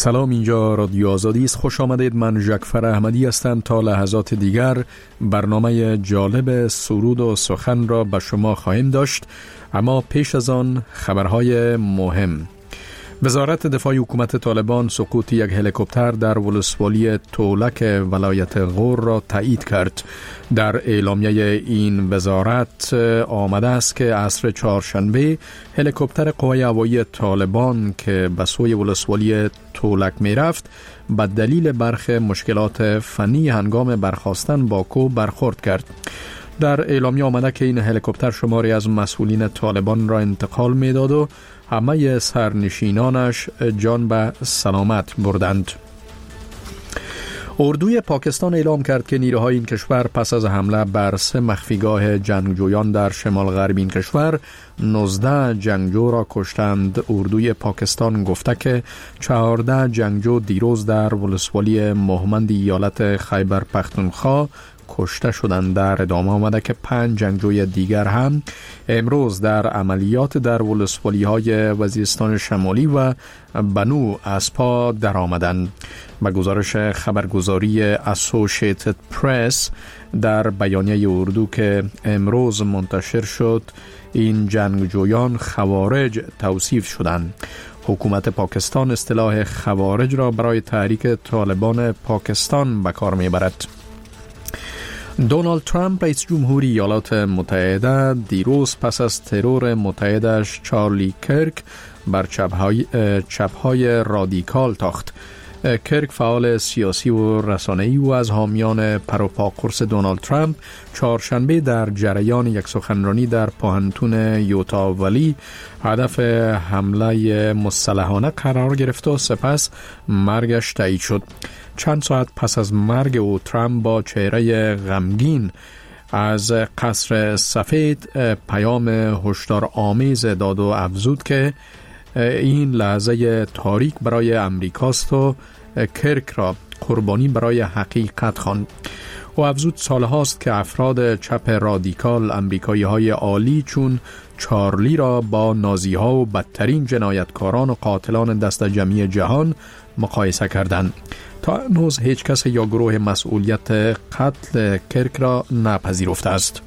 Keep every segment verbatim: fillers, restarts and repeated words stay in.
سلام، اینجا رادیو آزادی است. خوش آمدید. من جعفر احمدی هستم. تا لحظات دیگر برنامه جالب سرود و سخن را به شما خواهیم داشت، اما پیش از آن خبرهای مهم. وزارت دفاع حکومت طالبان سقوط یک هلیکوپتر در ولسوالی تولک ولایت غور را تایید کرد. در اعلامیه این وزارت آمده است که عصر چهارشنبه هلیکوپتر قوای هوایی طالبان که به سوی ولسوالی تولک می رفت به دلیل برخی مشکلات فنی هنگام برخاستن با کوه برخورد کرد. در اعلامیه آمده که این هلیکوپتر شماری از مسئولین طالبان را انتقال می داد و همه سرنشینانش جان به سلامت بردند. اردوی پاکستان اعلام کرد که نیروهای این کشور پس از حمله بر سه مخفیگاه جنگجویان در شمال غرب این کشور نوزده جنگجو را کشتند. اردوی پاکستان گفته که چهارده جنگجو دیروز در ولسوالی مهمند ایالت خیبر پختونخوا کشته شدند. در ادامه آمده که پنج جنگجوی دیگر هم امروز در عملیات در ولسوالی های وزیرستان شمالی و بنو اسپا در آمدند. به گزارش خبرگزاری اسوسییتد پرس در بیانیه اردو که امروز منتشر شد، این جنگجویان خوارج توصیف شدند. حکومت پاکستان اصطلاح خوارج را برای تحریک طالبان پاکستان به کار میبرد. دونالد ترامپ رئیس جمهوری ایالات متحده دیروز پس از ترور متحدش چارلی کرک بر چپ‌های چپ‌های رادیکال تاخت. کرک فعال سیاسی و رسانه‌ای و از حامیان پروپا قرص دونالد ترامپ چهارشنبه در جریان یک سخنرانی در پوهنتون یوتا ولی هدف حمله مسلحانه قرار گرفت و سپس مرگش تایید شد. چند ساعت پس از مرگ او ترامپ با چهره غمگین از قصر سفید پیام هشدار آمیز داد و افزود که این لحظه تاریک برای امریکاست و کرک را قربانی برای حقیقت خواند. و افزود سالهاست که افراد چپ رادیکال امریکایی های عالی چون چارلی را با نازی ها و بدترین جنایتکاران و قاتلان دست جمعی جهان مقایسه کردند. تا هنوز هیچ کس یا گروه مسئولیت قتل کرک را نپذیرفته است.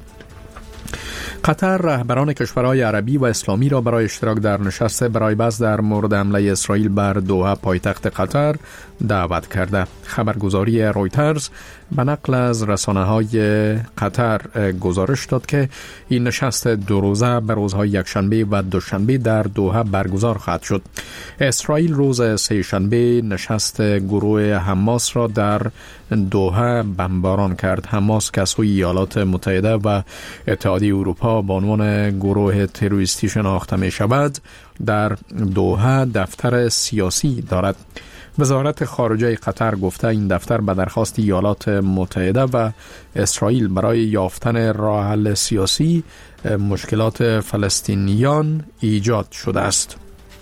قطر رهبران کشورهای عربی و اسلامی را برای اشتراک در نشست برای بحث در مورد حمله اسرائیل بر دوحه پایتخت قطر دعوت کرده. خبرگزاری رویترز به نقل از رسانه‌های قطر گزارش داد که این نشست دو روزه به روزهای یکشنبه و دوشنبه در دوحه برگزار خواهد شد. اسرائیل روز سه‌شنبه نشست گروه حماس را در دوحه بمباران کرد. حماس که از سوی ایالات متحده و اتحادیه اروپا به عنوان گروه تروریستی شناخته می شود، در دوحه دفتر سیاسی دارد. وزارت خارجه قطر گفته این دفتر به درخواست ایالات متحده و اسرائیل برای یافتن راه حل سیاسی مشکلات فلسطینیان ایجاد شده است.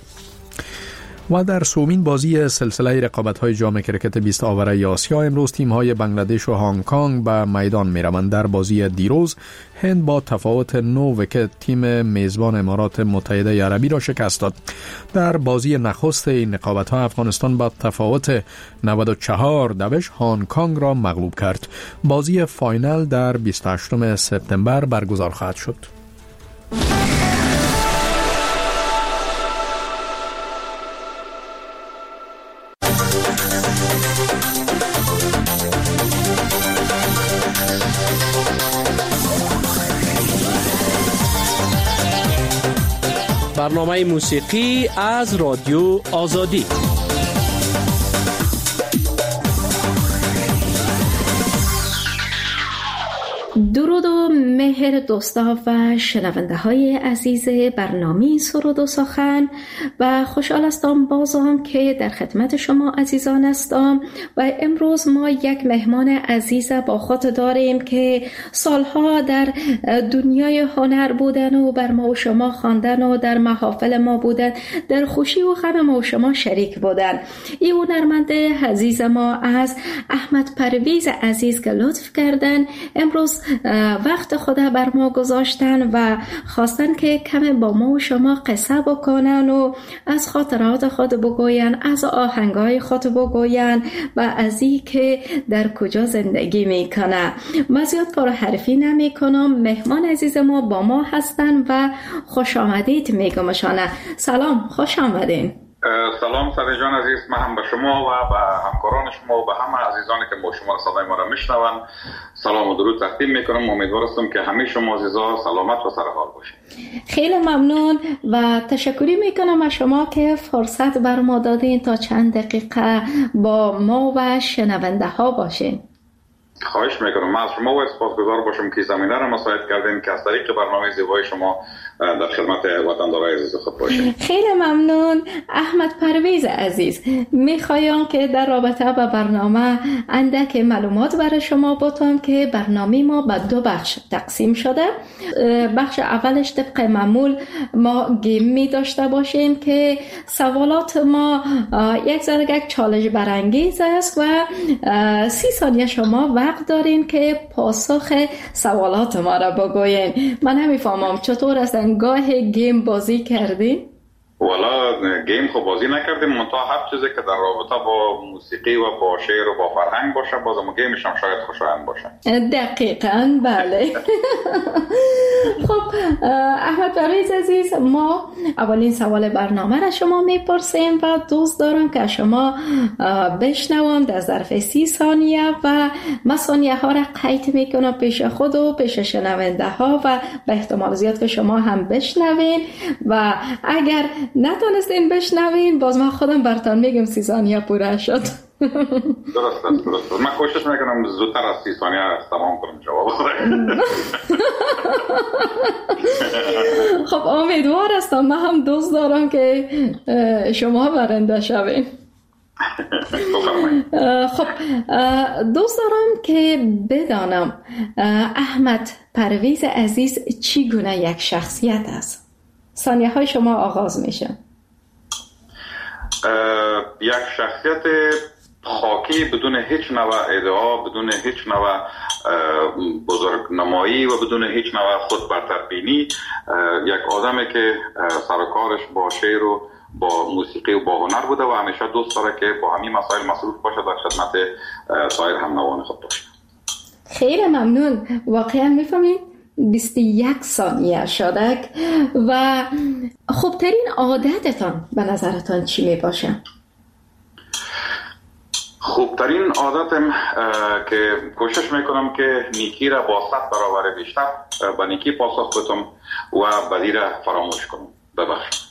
و در سومین بازی سلسله رقابت‌های جام کرکت بیست آوره آسیا امروز تیم‌های بنگلادش و هنگ کنگ به میدان می‌روند. در بازی دیروز هند با تفاوت نه ویکت تیم میزبان امارات متحده عربی را شکست داد. در بازی نخست این رقابت‌ها افغانستان با تفاوت نود و چهار دوش هنگ کنگ را مغلوب کرد. بازی فاینال در بیست و هشتم سپتامبر برگزار خواهد شد. برنامه موسیقی از رادیو آزادی. درود و مهر دوستا و شنونده های عزیز برنامه سرود و سخن و خوشحال هستم بازم که در خدمت شما عزیزان هستم و امروز ما یک مهمان عزیز با خود داریم که سالها در دنیای هنر بودن و بر ما و شما خواندن و در محافل ما بودن، در خوشی و غم ما و شما شریک بودن. این هنرمند عزیز ما از احمد پرویز عزیز که لطف کردن امروز وقت خود بر ما گذاشتن و خواستن که کم با ما و شما قصه بکنن و از خاطرات خود بگوین، از آهنگای خود بگوین و از این که در کجا زندگی میکنه. من زیاد پرحرفی نمی کنم. مهمان عزیز ما با ما هستن و خوش آمدید میگمشانه. سلام، خوش آمدین. سلام سر جان عزیز، من هم به شما و به همکاران شما و به همه عزیزانی که با شما صدای ما را میشنون سلام و درود تقدیم میکنم. امیدوار هستم که همه شما عزیزا سلامت و سرحال باشید. خیلی ممنون و تشکری میکنم از شما که فرصت بر ما دادین تا چند دقیقه با ما و شنونده ها باشین. خواهش میکنم. من از شما و سپاسگزار باشم که زمینه را مساعد کردین که از طریق برنامه زیبای شما در خدمت وطندارای عزیز خود باشیم. خیلی ممنون. احمد پرویز عزیز، میخوایم که در رابطه با برنامه اندک معلومات برای شما بتونم که برنامه ما به دو بخش تقسیم شده. بخش اولش طبق معمول ما گیم می داشته باشیم که سوالات ما یک ذره یک چالش برانگیز است و سی ثانیه شما وقت دارین که پاسخ سوالات ما را بگوین. من نمیفهمم چطور است گاه گیم بازی کردین؟ والا گیم خب بازی نکردیم، منتها هر چیزی که در رابطه با موسیقی و با شعر و با فرهنگ باشه بازم گیمش هم شاید خوشایند باشه. دقیقاً بله. خب احمد پرویز عزیز، ما اولین سوال برنامه را شما میپرسیم و دوست دارم که شما بشنوم در ظرف سی ثانیه و من ثانیه ها را قید میکنم پیش خود و پیش شنونده ها و به احتمال زیاد که شما هم بشنوین و اگر نتونستین بشنوین باز من خودم براتون میگم سی ثانیه پوره شد. درست است، درست است. من کوشش میکنم زودتر از سی ثانیه تمام کنم جواب. خب امیدوار هستم. من هم دوست دارم که شما برنده شوین. خب دوست دارم که بدانم احمد پرویز عزیز چی گونه یک شخصیت است؟ ثانیه های شما آغاز میشه. یک شخصیت خاکی بدون هیچ نوع ادعا، بدون هیچ نوع بزرگنمایی و بدون هیچ نوع خود برتربینی، یک آدمی که سرکارش با شعر و با موسیقی و با هنر بوده و همیشه دوست داره که با همین مسائل مصروف باشه در خدمت سایر هم نوان خود باشه. خیلی ممنون. واقعا میفهمید بیست و یک ثانیه شدک و خوبترین عادتتان به نظرتان چی می باشه؟ خوبترین عادتم که کوشش میکنم که نیکی را با صد برابر بیشتر به نیکی پاسخ بدم و بدی را فراموش کنم. ببخشید.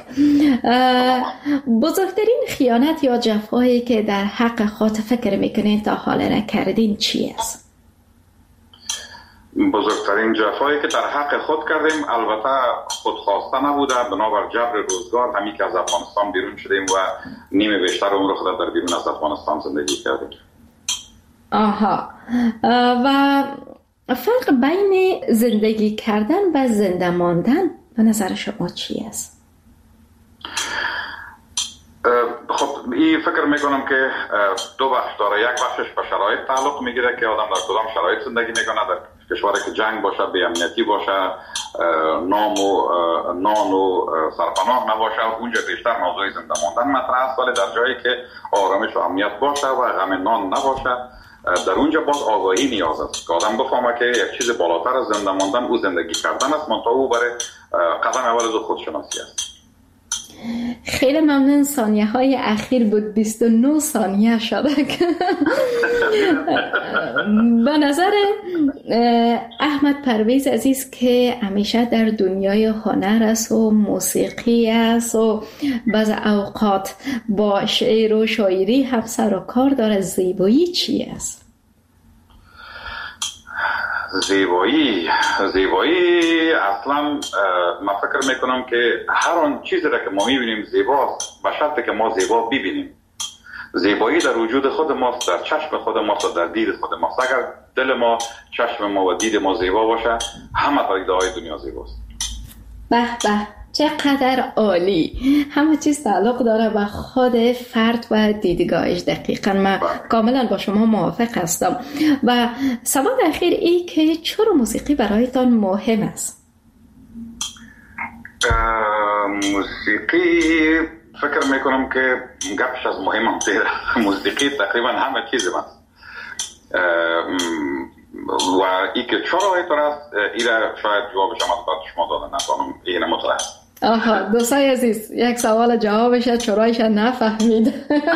بزرگترین خیانت یا جفایی که در حق خود فکر میکنین تا حالا نکردین چی است؟ بزرگترین جفایی که در حق خود کردیم البته خودخواسته نبوده، بنابر جبر روزگار همین که از افغانستان بیرون شدیم و نیمه بیشتر عمر خود در بیرون از افغانستان زندگی کردیم. آها. و فرق بین زندگی کردن و زنده ماندن به نظر شما چی است؟ خب این فکر میکنم که دو بخش داره. یک بخشش به شرایط تعلق میگیره که آدم در کدام شرایط زندگی میکنه. در کشوری که جنگ باشه، بی امنیتی باشه، نام و نان و سرپناه نباشه، اونجا بیشتر موضوع زنده ماندن مطرح است. ولی در جایی که آرامش و امنیت باشه و غم نان نباشه، در اونجا باز آگاهی نیاز است که آدم بفهمه که یک چیز بالاتر از زنده ماندن او زندگی کردن است، منتها او برای قدم اول از خودشناسی است. خیلی ممنون. ثانیه های اخیر بود بیست و نه ثانیه شده. به نظر احمد پرویز عزیز که همیشه در دنیای هنر است و موسیقی است و بعض اوقات با شعر و شاعری هم سر و کار داره، زیبایی چی است؟ زیبایی زیبایی اصلا من فکر میکنم که هر آن چیزی را که ما میبینیم زیباست به شرطی که ما زیبا ببینیم. زیبایی در وجود خود ماست، در چشم خود ماست، در دید خود ماست. اگر دل ما، چشم ما و دید ما زیبا باشه، همه تا ایده های دنیا زیباست. به به چقدر عالی. همه چیز تعلق داره به خود فرد و دیدگاهش. دقیقا من کاملا با شما موافق هستم. و سوال اخیر ای که چرا موسیقی برایتان مهم است؟ موسیقی فکر میکنم که گپش از مهم هم تیره. موسیقی تقریبا همه چیز است و ای که چرا اینطور است ایره شاید جوابش هم از شما داده نتانم اینه مطلع است. آها دوستای عزیز، یک سوال جوابش چرایش نفهمید.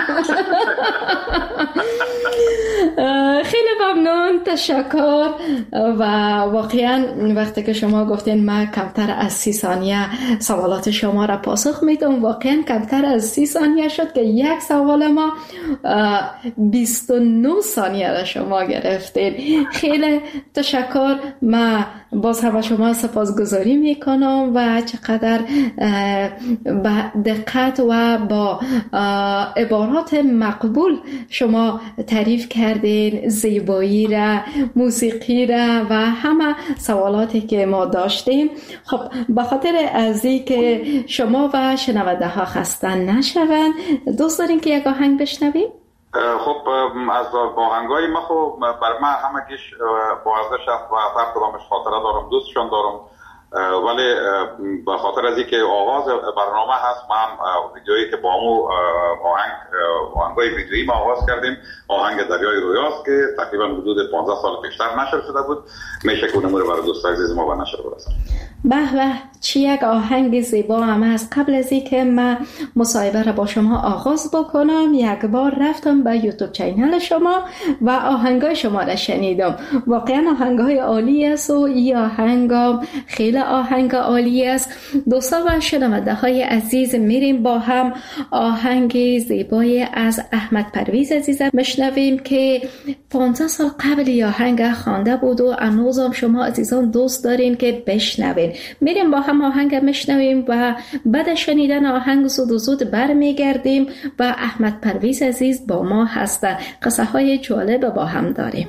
خیلی ممنون، تشکر. و واقعا وقتی که شما گفتین من کمتر از سی ثانیه سوالات شما را پاسخ میدم، واقعا کمتر از سی ثانیه شد که یک سوال ما بیست و نه ثانیه را شما گرفتین. خیلی تشکر. من باز هم شما سپاسگزاری میکنم و چقدر با دقت و با عبارات مقبول شما تعریف کردین زیبایی را، موسیقی را و همه سوالاتی که ما داشتیم. خب به خاطر از این که شما و شنونده ها خسته نشوند، دوست دارین که یک آهنگ بشنویم؟ خب از آهنگای ما خب بر من همگیش با ارزش است و هر کدامش خاطره دارم، دوستشان دارم، ولی به خاطر از اینکه آغاز برنامه هست من ویدیویی که با مو آهنگ آهنگای ویدیویی ما آغاز کردیم آهنگ دریای رویاست که تقریبا حدود پانزده سال پیشتر نشر شده بود. میشه که اونمو رو برای دوستان عزیز ما به نشر برسن. به به، چی یک آهنگ زیبا هم است. قبل از اینکه من مصاحبه را با شما آغاز بکنم یک بار رفتم به یوتیوب چینل شما و آهنگای شما را شنیدم. واقعا آهنگای عالی است و این آهنگ خیلی آهنگ عالی است. دوستان و شنونده های عزیز، میریم با هم آهنگ زیبای از احمد پرویز عزیزم بشنویم که پانزده سال قبل این آهنگ خوانده بود و هنوزم شما عزیزان دوست دارین که بشنوین. میریم با هم آهنگ میشنویم و بعد شنیدن آهنگ زود و زود برمیگردیم و احمد پرویز عزیز با ما هستن. قصه های جالب با هم داریم.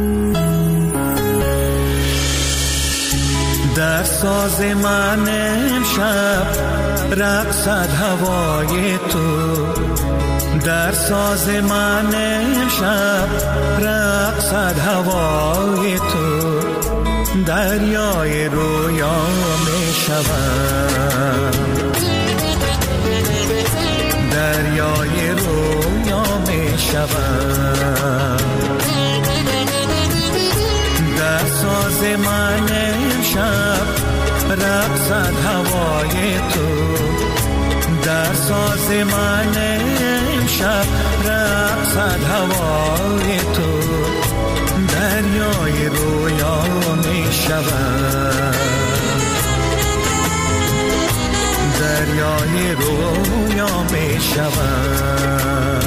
در ساز من امشب رقصد هوای تو، در ساز من امشب رقصد هوای تو، دریای رویا می شود، دریای رویا می شود، در ساز من امشب رقصد هوای تو، در ساز من امشب رقصد هوای تو، دریای رویا می شود، دریای رویا می شود.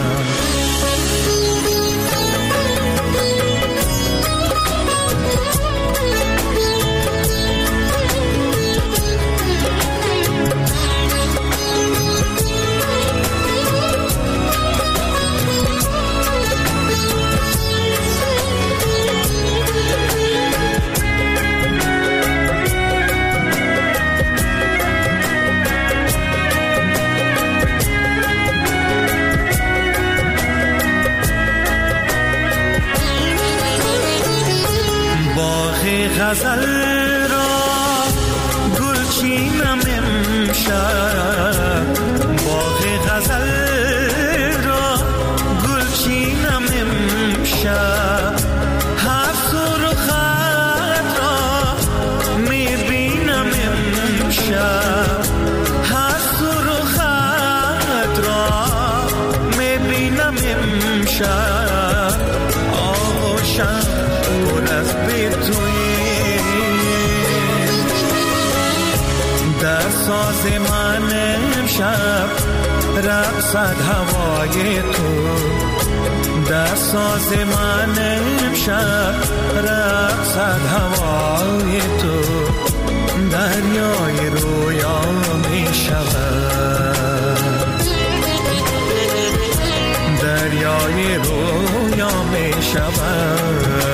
غزل را گلچینم امشب، باغ غزل را گلچینم امشب، هر سرخت را میبینم امشب، هر سرخت را میبینم امشب، آغوشم پر از بی‌تویی، در ساز من امشب رقصد هوای تو، در ساز من امشب رقصد هوای تو، دریای رویا می شود، دریای رویا می شود.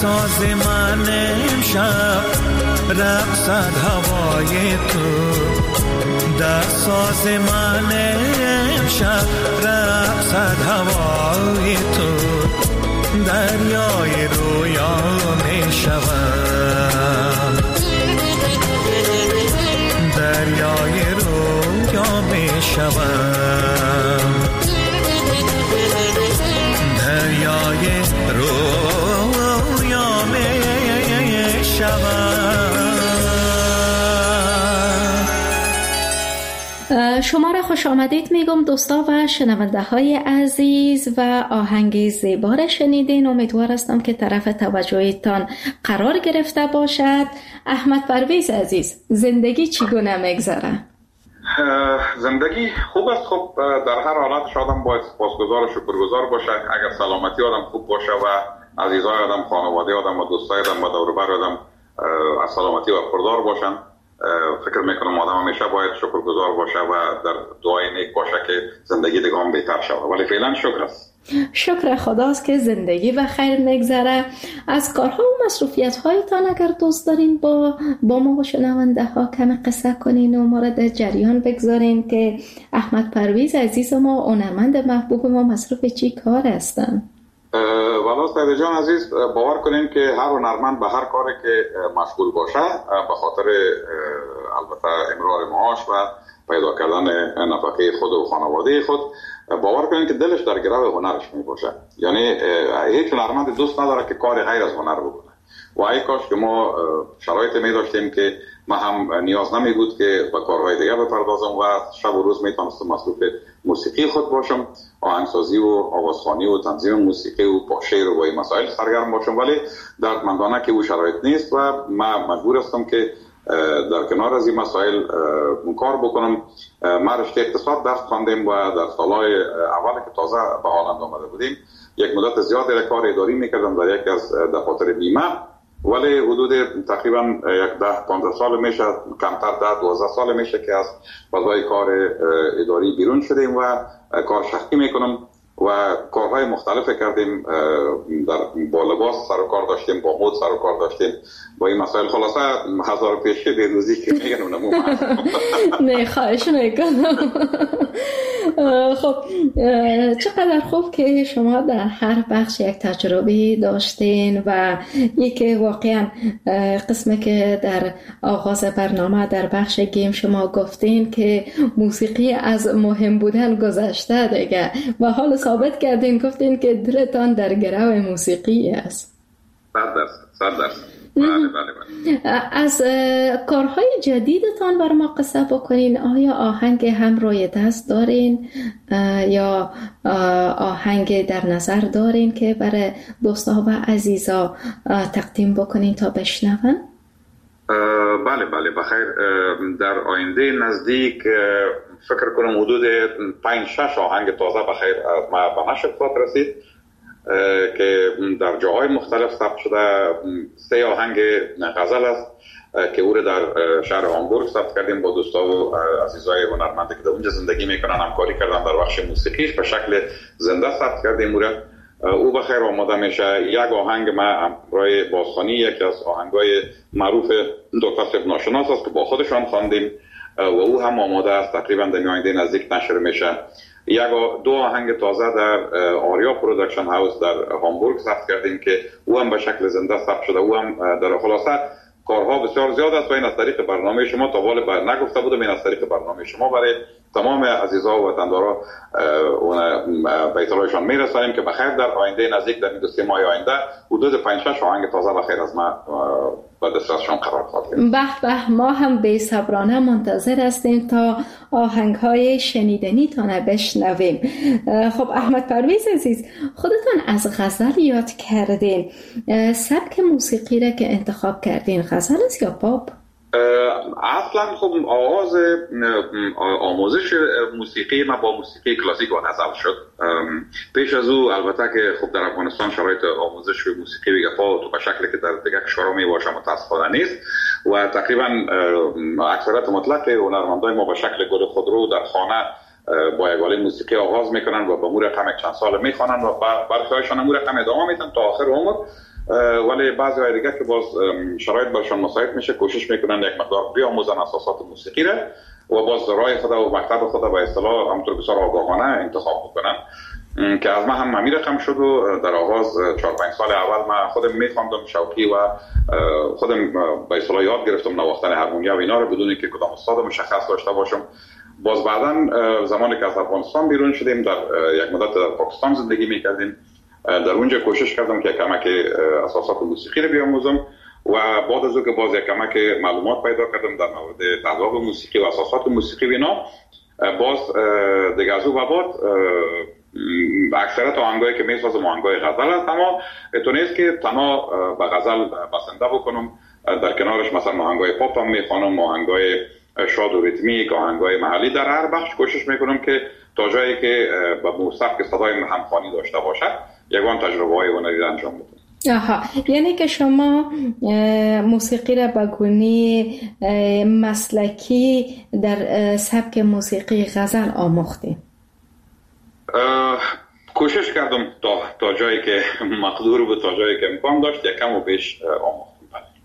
ساز من امشب رقصد هوای تو، در ساز من امشب رقصد هوای تو، دریای رویا می شوم، دریای رویا می شوم، دریای رویا می شوم. شما را خوش آمدید میگم دوستا و شنونده های عزیز و آهنگ زیبا را شنیدین. امیدوار هستم که طرف توجهتان قرار گرفته باشد. احمد پرویز عزیز، زندگی چگونه میگذره؟ زندگی خوب است. خب در هر حالت آدم باید سپاسگزار و شکرگزار باشه. اگر سلامتی آدم خوب باشه و عزیزای آدم، خانواده آدم و دوستای آدم و دور و بر آدم از سلامتی و پردار باشن، فکر میکنم آدم همیشه باید شکرگزار باشه و در دعای نیک باشه که زندگی دیگه هم بهتر شود. ولی فعلا شکر است. شکر خداست که زندگی و خیر میگذره. از کارها و مصروفیت هایتان اگر دوست دارین با با ما و شنونده ها کم قصه کنین و ما را در جریان بگذارین که احمد پرویز عزیز ما، هنرمند محبوب ما، مصروف چی کار هستن؟ والا سید جان عزیز، باور کنین که هر هنرمند به هر کاری که مشغول باشه به خاطر البته امرار معاش و پیدا کردن نفقه خود و خانواده خود، باور کنین که دلش در گرو هنرش می باشه. یعنی هیچ هنرمند دوست نداره که کار غیر از هنر بکنه و ای کاش که ما شرایط می داشتیم که ما هم نیاز نمی بود که به کارهای دیگه بپردازم و شب و روز می تونستم مصروف موسیقی خود باشم، آهنگسازی و آوازخوانی و تنظیم موسیقی و با شعر و این مسائل سرگرم باشم. ولی دردمندانه که او شرایط نیست و من مجبور هستم که در کنار از این مسائل کار بکنم. ما رشته اقتصاد درس خواندیم و در سالهای اول که تازه به هالند آمده بودیم یک مدت زیادی کار اداری میکردم در یک از دفاتر بیمه، ولی حدود تقریبا یک ده پانزده سال میشه، کمتر ده دوازده سال میشه که از فضای کار اداری بیرون شدیم و کار شخصی میکنم و کارهای مختلف کردیم. در با لباس سر و کار داشتیم، با مد سر و کار داشتیم، با این مسائل. خلاصه هزار پیشه به روزی که میگن اونمو نه خواهش میکنم. خب چقدر خوب که شما در هر بخش یک تجربه داشتین و یکی واقعا قسمی که در آغاز برنامه در بخش گیم شما گفتین که موسیقی از مهم بودن گذشته دیگه و حال ثابت کردین، گفتین که دلتان در گرو موسیقی است. صد درصد صد درصد. بله بله بله. از کارهای جدیدتان بر ما قصه بکنین. آیا آهنگ هم روی دست دارین یا آهنگ در نظر دارین که برای دوستا و عزیزا تقدیم بکنین تا بشنون؟ بله بله بخیر. در آینده نزدیک فکر کنم حدود پنج شش آهنگ تازه بخیر از ما به نشر خواهد رسید که در جاهای مختلف ثبت شده. سه آهنگ غزل است که او را در شهر هامبورگ ثبت کردیم با دوستا و عزیزای هنرمندی که در اونجا زندگی میکنن، همکاری کردن در بخش موسیقیش به شکل زنده ثبت کردیم او را. او بخیر آماده میشه. یک آهنگ ما همراه بازخوانی، یکی از آهنگای معروف دکتر صاحب ناشناس است که با خودشان خواندیم و او هم آماده است، تقریبا در آینده نزدیک نشر میشه. یک دو آهنگ تازه در آریا پروداکشن هاوس در هامبورگ ثبت کردیم که او هم به شکل زنده ثبت شده. او هم در خلاصه کارها بسیار زیاد است و این از طریق برنامه شما تا والا بر نگفته بودم، این از طریق برنامه شما برای تمام عزیزا و وطندارا اون به اطلاعشان میرسانیم که بخیر در آینده نزدیک در دو سه ماه آینده حدود پنج شش آهنگ تازه بخیر از ما به دسترسشان قرار خواهد گرفت. به به، ما هم بی‌صبرانه منتظر هستیم تا آهنگ‌های شنیدنی تان بشنویم. خب احمد پرویز عزیز، خودتان از غزل یاد کردین. سبک موسیقی را که انتخاب کردین غزل است یا پاپ؟ اصلا خب آغاز آموزش موسیقی ما با موسیقی کلاسیک و غزل شد. پیش از او البته که خب در افغانستان شرایط آموزش موسیقی به گفا به شکلی که در دیگر کشورها میباشه متاسفانه نیست و تقریبا اکثریت مطلق هنرمندای ما به شکل گل خودرو در خانه با یگاله موسیقی آغاز میکنن و به امور رقم چند سال میخوانن و برخی هایشان امور رقم ادامه میدن تا آخر عمر. ولی بعضی های دیگه که باز شرایط برشان مساعد میشه کوشش میکنن یک مقدار بیاموزن اساسات موسیقی را و باز راه خود و مکتب خود به اصطلاح همونطور بسیار آگاهانه انتخاب بکنن که از من هم همین رقم شد و در آغاز چهار پنج سال اول من خودم میخواندم شوقی و خودم به اصطلاح یاد گرفتم نواختن هارمونیا و اینا رو بدون اینکه کدام استاد مشخص داشته باشم. باز بعداً زمانی که از افغانستان بیرون شدیم در یک مدت در پاکستان زندگی میکردیم، در اونجا کوشش کردم که کمک اساسات موسیقی رو بیاموزم و بعد از اون که باز یک کمک معلومات پیدا کردم در مورد تذاب موسیقی و اساسات موسیقی و اینا، باز دیگه از اون بعد اکثرت آهنگایی که میسازم آهنگای غزل است، اما تو نیست که تنها به غزل بسنده بکنم، در کنارش مثلا آهنگای پاپ هم میخوانم، آهنگای شاد و ریتمیک، آهنگای محلی. در هر بخش کوشش میکنم که تا جایی که به سبک صدای همخوانی داشته باشد یگان تجربه های هنری انجام بدم. آها، یعنی که شما موسیقی را به گونه مسلکی در سبک موسیقی غزل آموختید؟ کوشش کردم تا تا جایی که مقدور بود، تا جایی که امکان داشت یکم و بیش آموختم.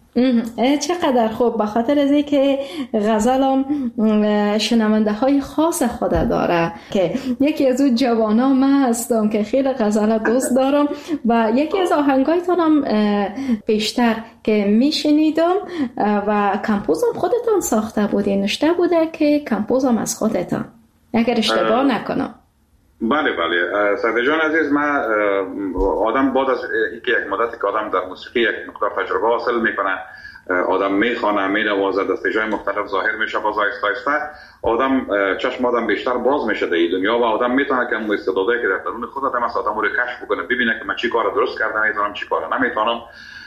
چقدر خوب، به خاطر از اینکه غزل هم شنونده های خاص خود داره که یکی از اون جوانا من هستم که خیلی غزل دوست دارم و یکی از آهنگایتان هم بیشتر که میشنیدم و کمپوزم خودتان ساخته بودی، نشته بوده که کمپوزم از خودتان اگر اشتباه نکنم؟ بله بله سعید جان عزیز، من آدم بعد از اینکه یک مدتی که آدم در موسیقی یک مقدار تجربه حاصل میکنه، آدم میخوانه، مینوازه، دستجای مختلف ظاهر میشه، باز آهسته آهسته آدم چشم آدم بیشتر باز میشه در این دنیا و آدم میتونه که اون استعدادایی که در درون خود آدم است آدم رو کشف بکنه، ببینه که من چی کار درست کردم، میتونم چی کار نمیتونم.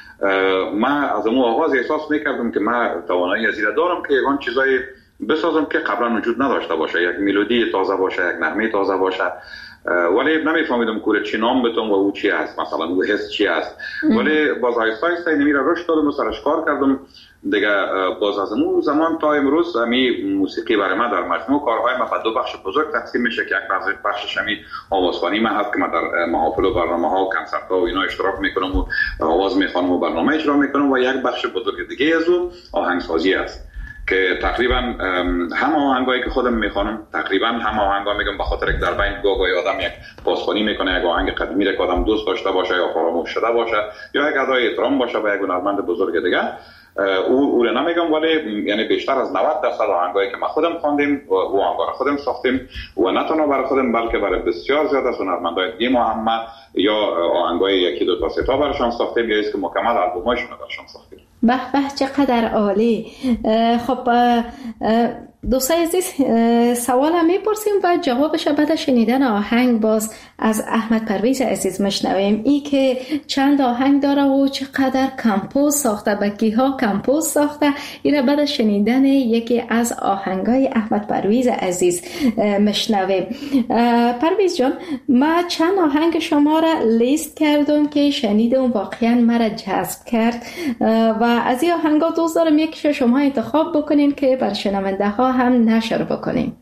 من از اون آغاز احساس میکردم که من توانایی از این دارم که یگان چیزای بسازم که قبلا وجود نداشته باشه، یک ملودی تازه باشه، یک نغمه تازه باشه، ولی نمیفهمیدم کوره چی نام بتونم و او چی است، مثلا او حس چی است. ولی باز آیسته آیسته اینمی را رشد دادم و سرش کار کردم دیگه. باز از اون زمان تا امروز همی موسیقی برای من در مجموع کارهای من به دو بخش بزرگ تقسیم میشه که یک بخشش همی آوازخوانی من هست که من در محافل و برنامه‌ها و کنسرت‌ها و اینا اشتراک میکنم و آواز میخوانم و برنامه اجرا میکنم، و یک بخش بزرگ دیگه از اون آهنگسازی است که تقریبا هم آهنگایی که خودم میخوانم، تقریبا هم آهنگا میگم به خاطر که در بین گاهی آدم یک پاسخوانی میکنه، یک آهنگ قدیمی را که آدم دوست داشته باشه یا فراموش شده باشه یا یک ادای احترام باشه به یک هنرمند بزرگ دیگه، او او رو نمیگم، ولی یعنی بیشتر از نود درصد آهنگایی که ما خودم خواندیم و او آهنگا را خودم ساختیم و نه تنها برای خودم بلکه برای بسیار زیاد از هنرمندای دیگه ما هم یا آهنگای یکی دو تا سه تا براشون ساختیم یا است که مکمل البوماشون رو براشون ساختیم. به به چقدر عالی. خب دوستای عزیز، سوال هم میپرسیم و جوابش بعد شنیدن آهنگ باز از احمد پرویز عزیز مشنویم. ای که چند آهنگ داره و چقدر کمپوز ساخته، بکیها کمپوز ساخته، این بعد شنیدن یکی از آهنگای احمد پرویز عزیز مشنویم. پرویز جان، ما چند آهنگ شما را لیست کردم که شنیدم واقعا مرا جذب کرد و از این آهنگا دوست دارم یکیش شما انتخاب بکنین که بر شنونده ها هم نشر بکنیم.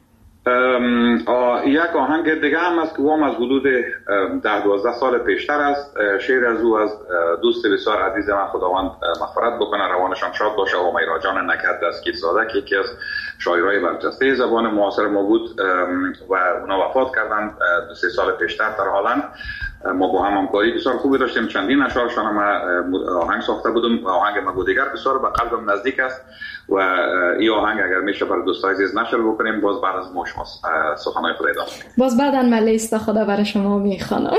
یک آهنگ دیگه هم است که هم از حدود ده دوازده سال پیشتر است. شعر از او از دوست بسیار عزیز من، خداوند مغفرت بکنه، روانشان شاد باشه، و میرا جان نکرد دستگیر زاده که یکی از شاعرای برجسته زبان معاصر ما بود و اونا وفات کردند دو سه سال پیشتر در هلند. ما با هم همکاری بسیار خوبی داشتیم، چندین اشعارشان هم آهنگ ساخته بودم. آهنگ مگو دیگر بسیار به قلبم نزدیک است و این آهنگ اگر میشه برای دوستای عزیز نشر بکنیم، باز بعد از ما شما سخنهای خود ادامه بدیم. باز بعداً من لیست خدا برای شما میخوانم.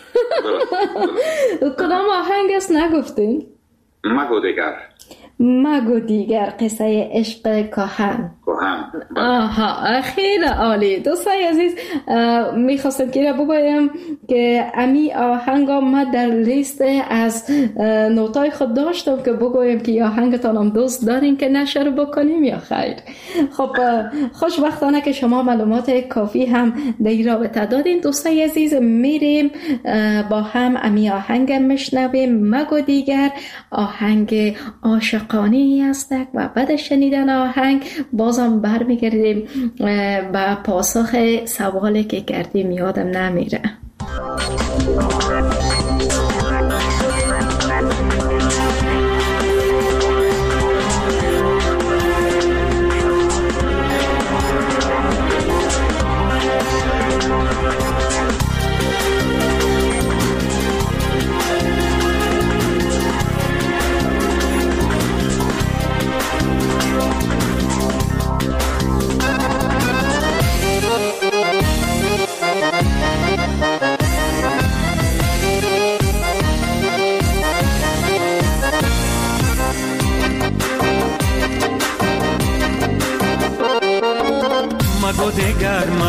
کدام آهنگ است نگفتین؟ مگو دیگر. مگو دیگر، قصه عشق کهن. کهن. آها، خیلی عالی. دوستای عزیز، میخواستم که بگویم که امی آهنگا ما در لیست از نوتای خود داشتم که بگویم که آهنگتان هم دوست دارین که نشر بکنیم یا خیر. خب خوشبختانه که شما معلومات کافی هم در این رابطه دادین. دوستای عزیز، میریم با هم امی آهنگ میشنویم. مگو دیگر آهنگ عاشقانه است و بعد شنیدن آهنگ بازم برمیگردیم به پاسخ سوالی که کردیم، یادم نمیره.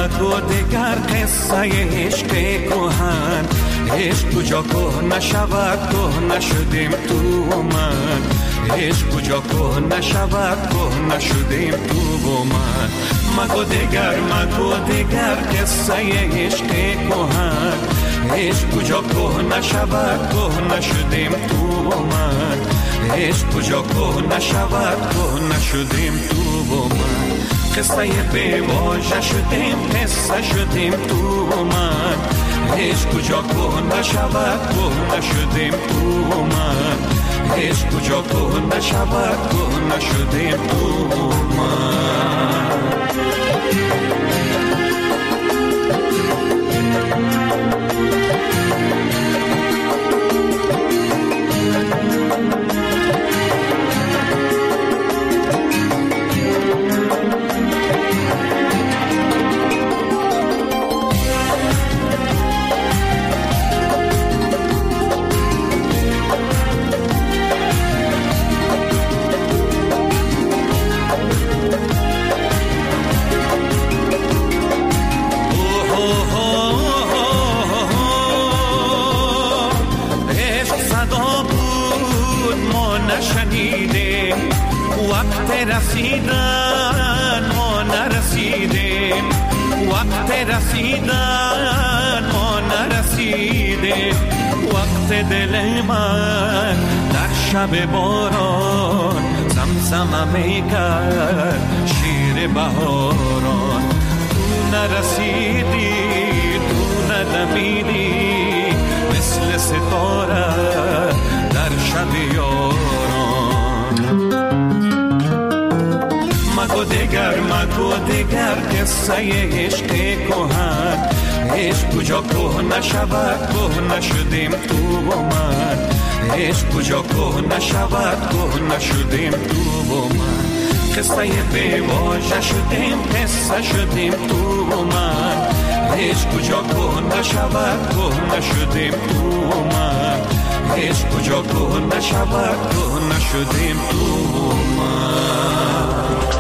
مگو دیگر قصه عشق کهن، عشق کجا که نشود که نشدیم تو و من، عشق کجا که نشود که نشدیم تو و من. مگو دیگر مگو دیگر قصه عشق کهن، عشق کجا که نشود که نشدیم تو و من، عشق کجا که نشود که نشدیم تو و من. قصه بی واژه شدیم قصه شدیم تو و من، عشق کجا که نشود که نشدیم تو و من، عشق کجا که نشود که نشدیم تو و من. رسیدن ما نرسیدیم، وقت رسیدن ما نرسیدیم، وقت دل من در شب باران زمزمه میکرد شیر بهاران. تو نرسیدی تو ندمیدی مثل ستاره در شب یاران. مگو دیگر مگو دیگر قصه عشق کهن، عشق کجا که نشود که نشدیم تو و من، عشق کجا که نشود که نشدیم تو و من. قصه بی واژه شدیم قصه شدیم تو و من، عشق کجا که نشود که نشدیم تو و من، عشق کجا که نشود که نشدیم تو و من.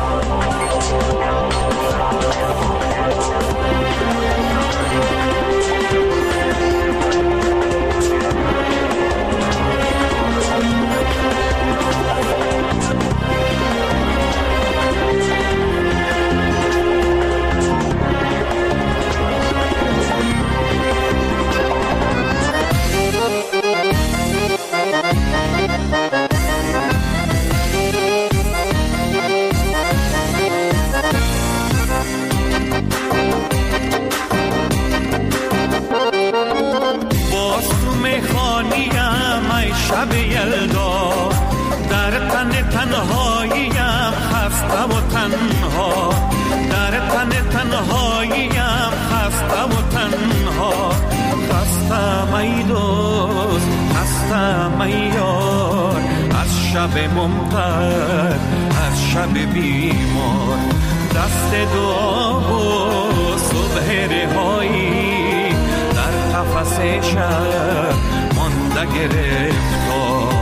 شب یلدا در تن تنهاییم خسته و تنها، در تن تنهاییم خسته و تنها، خسته ای دوست خسته ای یار از شب ممطر از شب بیمار. دست دعا و صبح رهایی در قفس شب مانده گرفتار.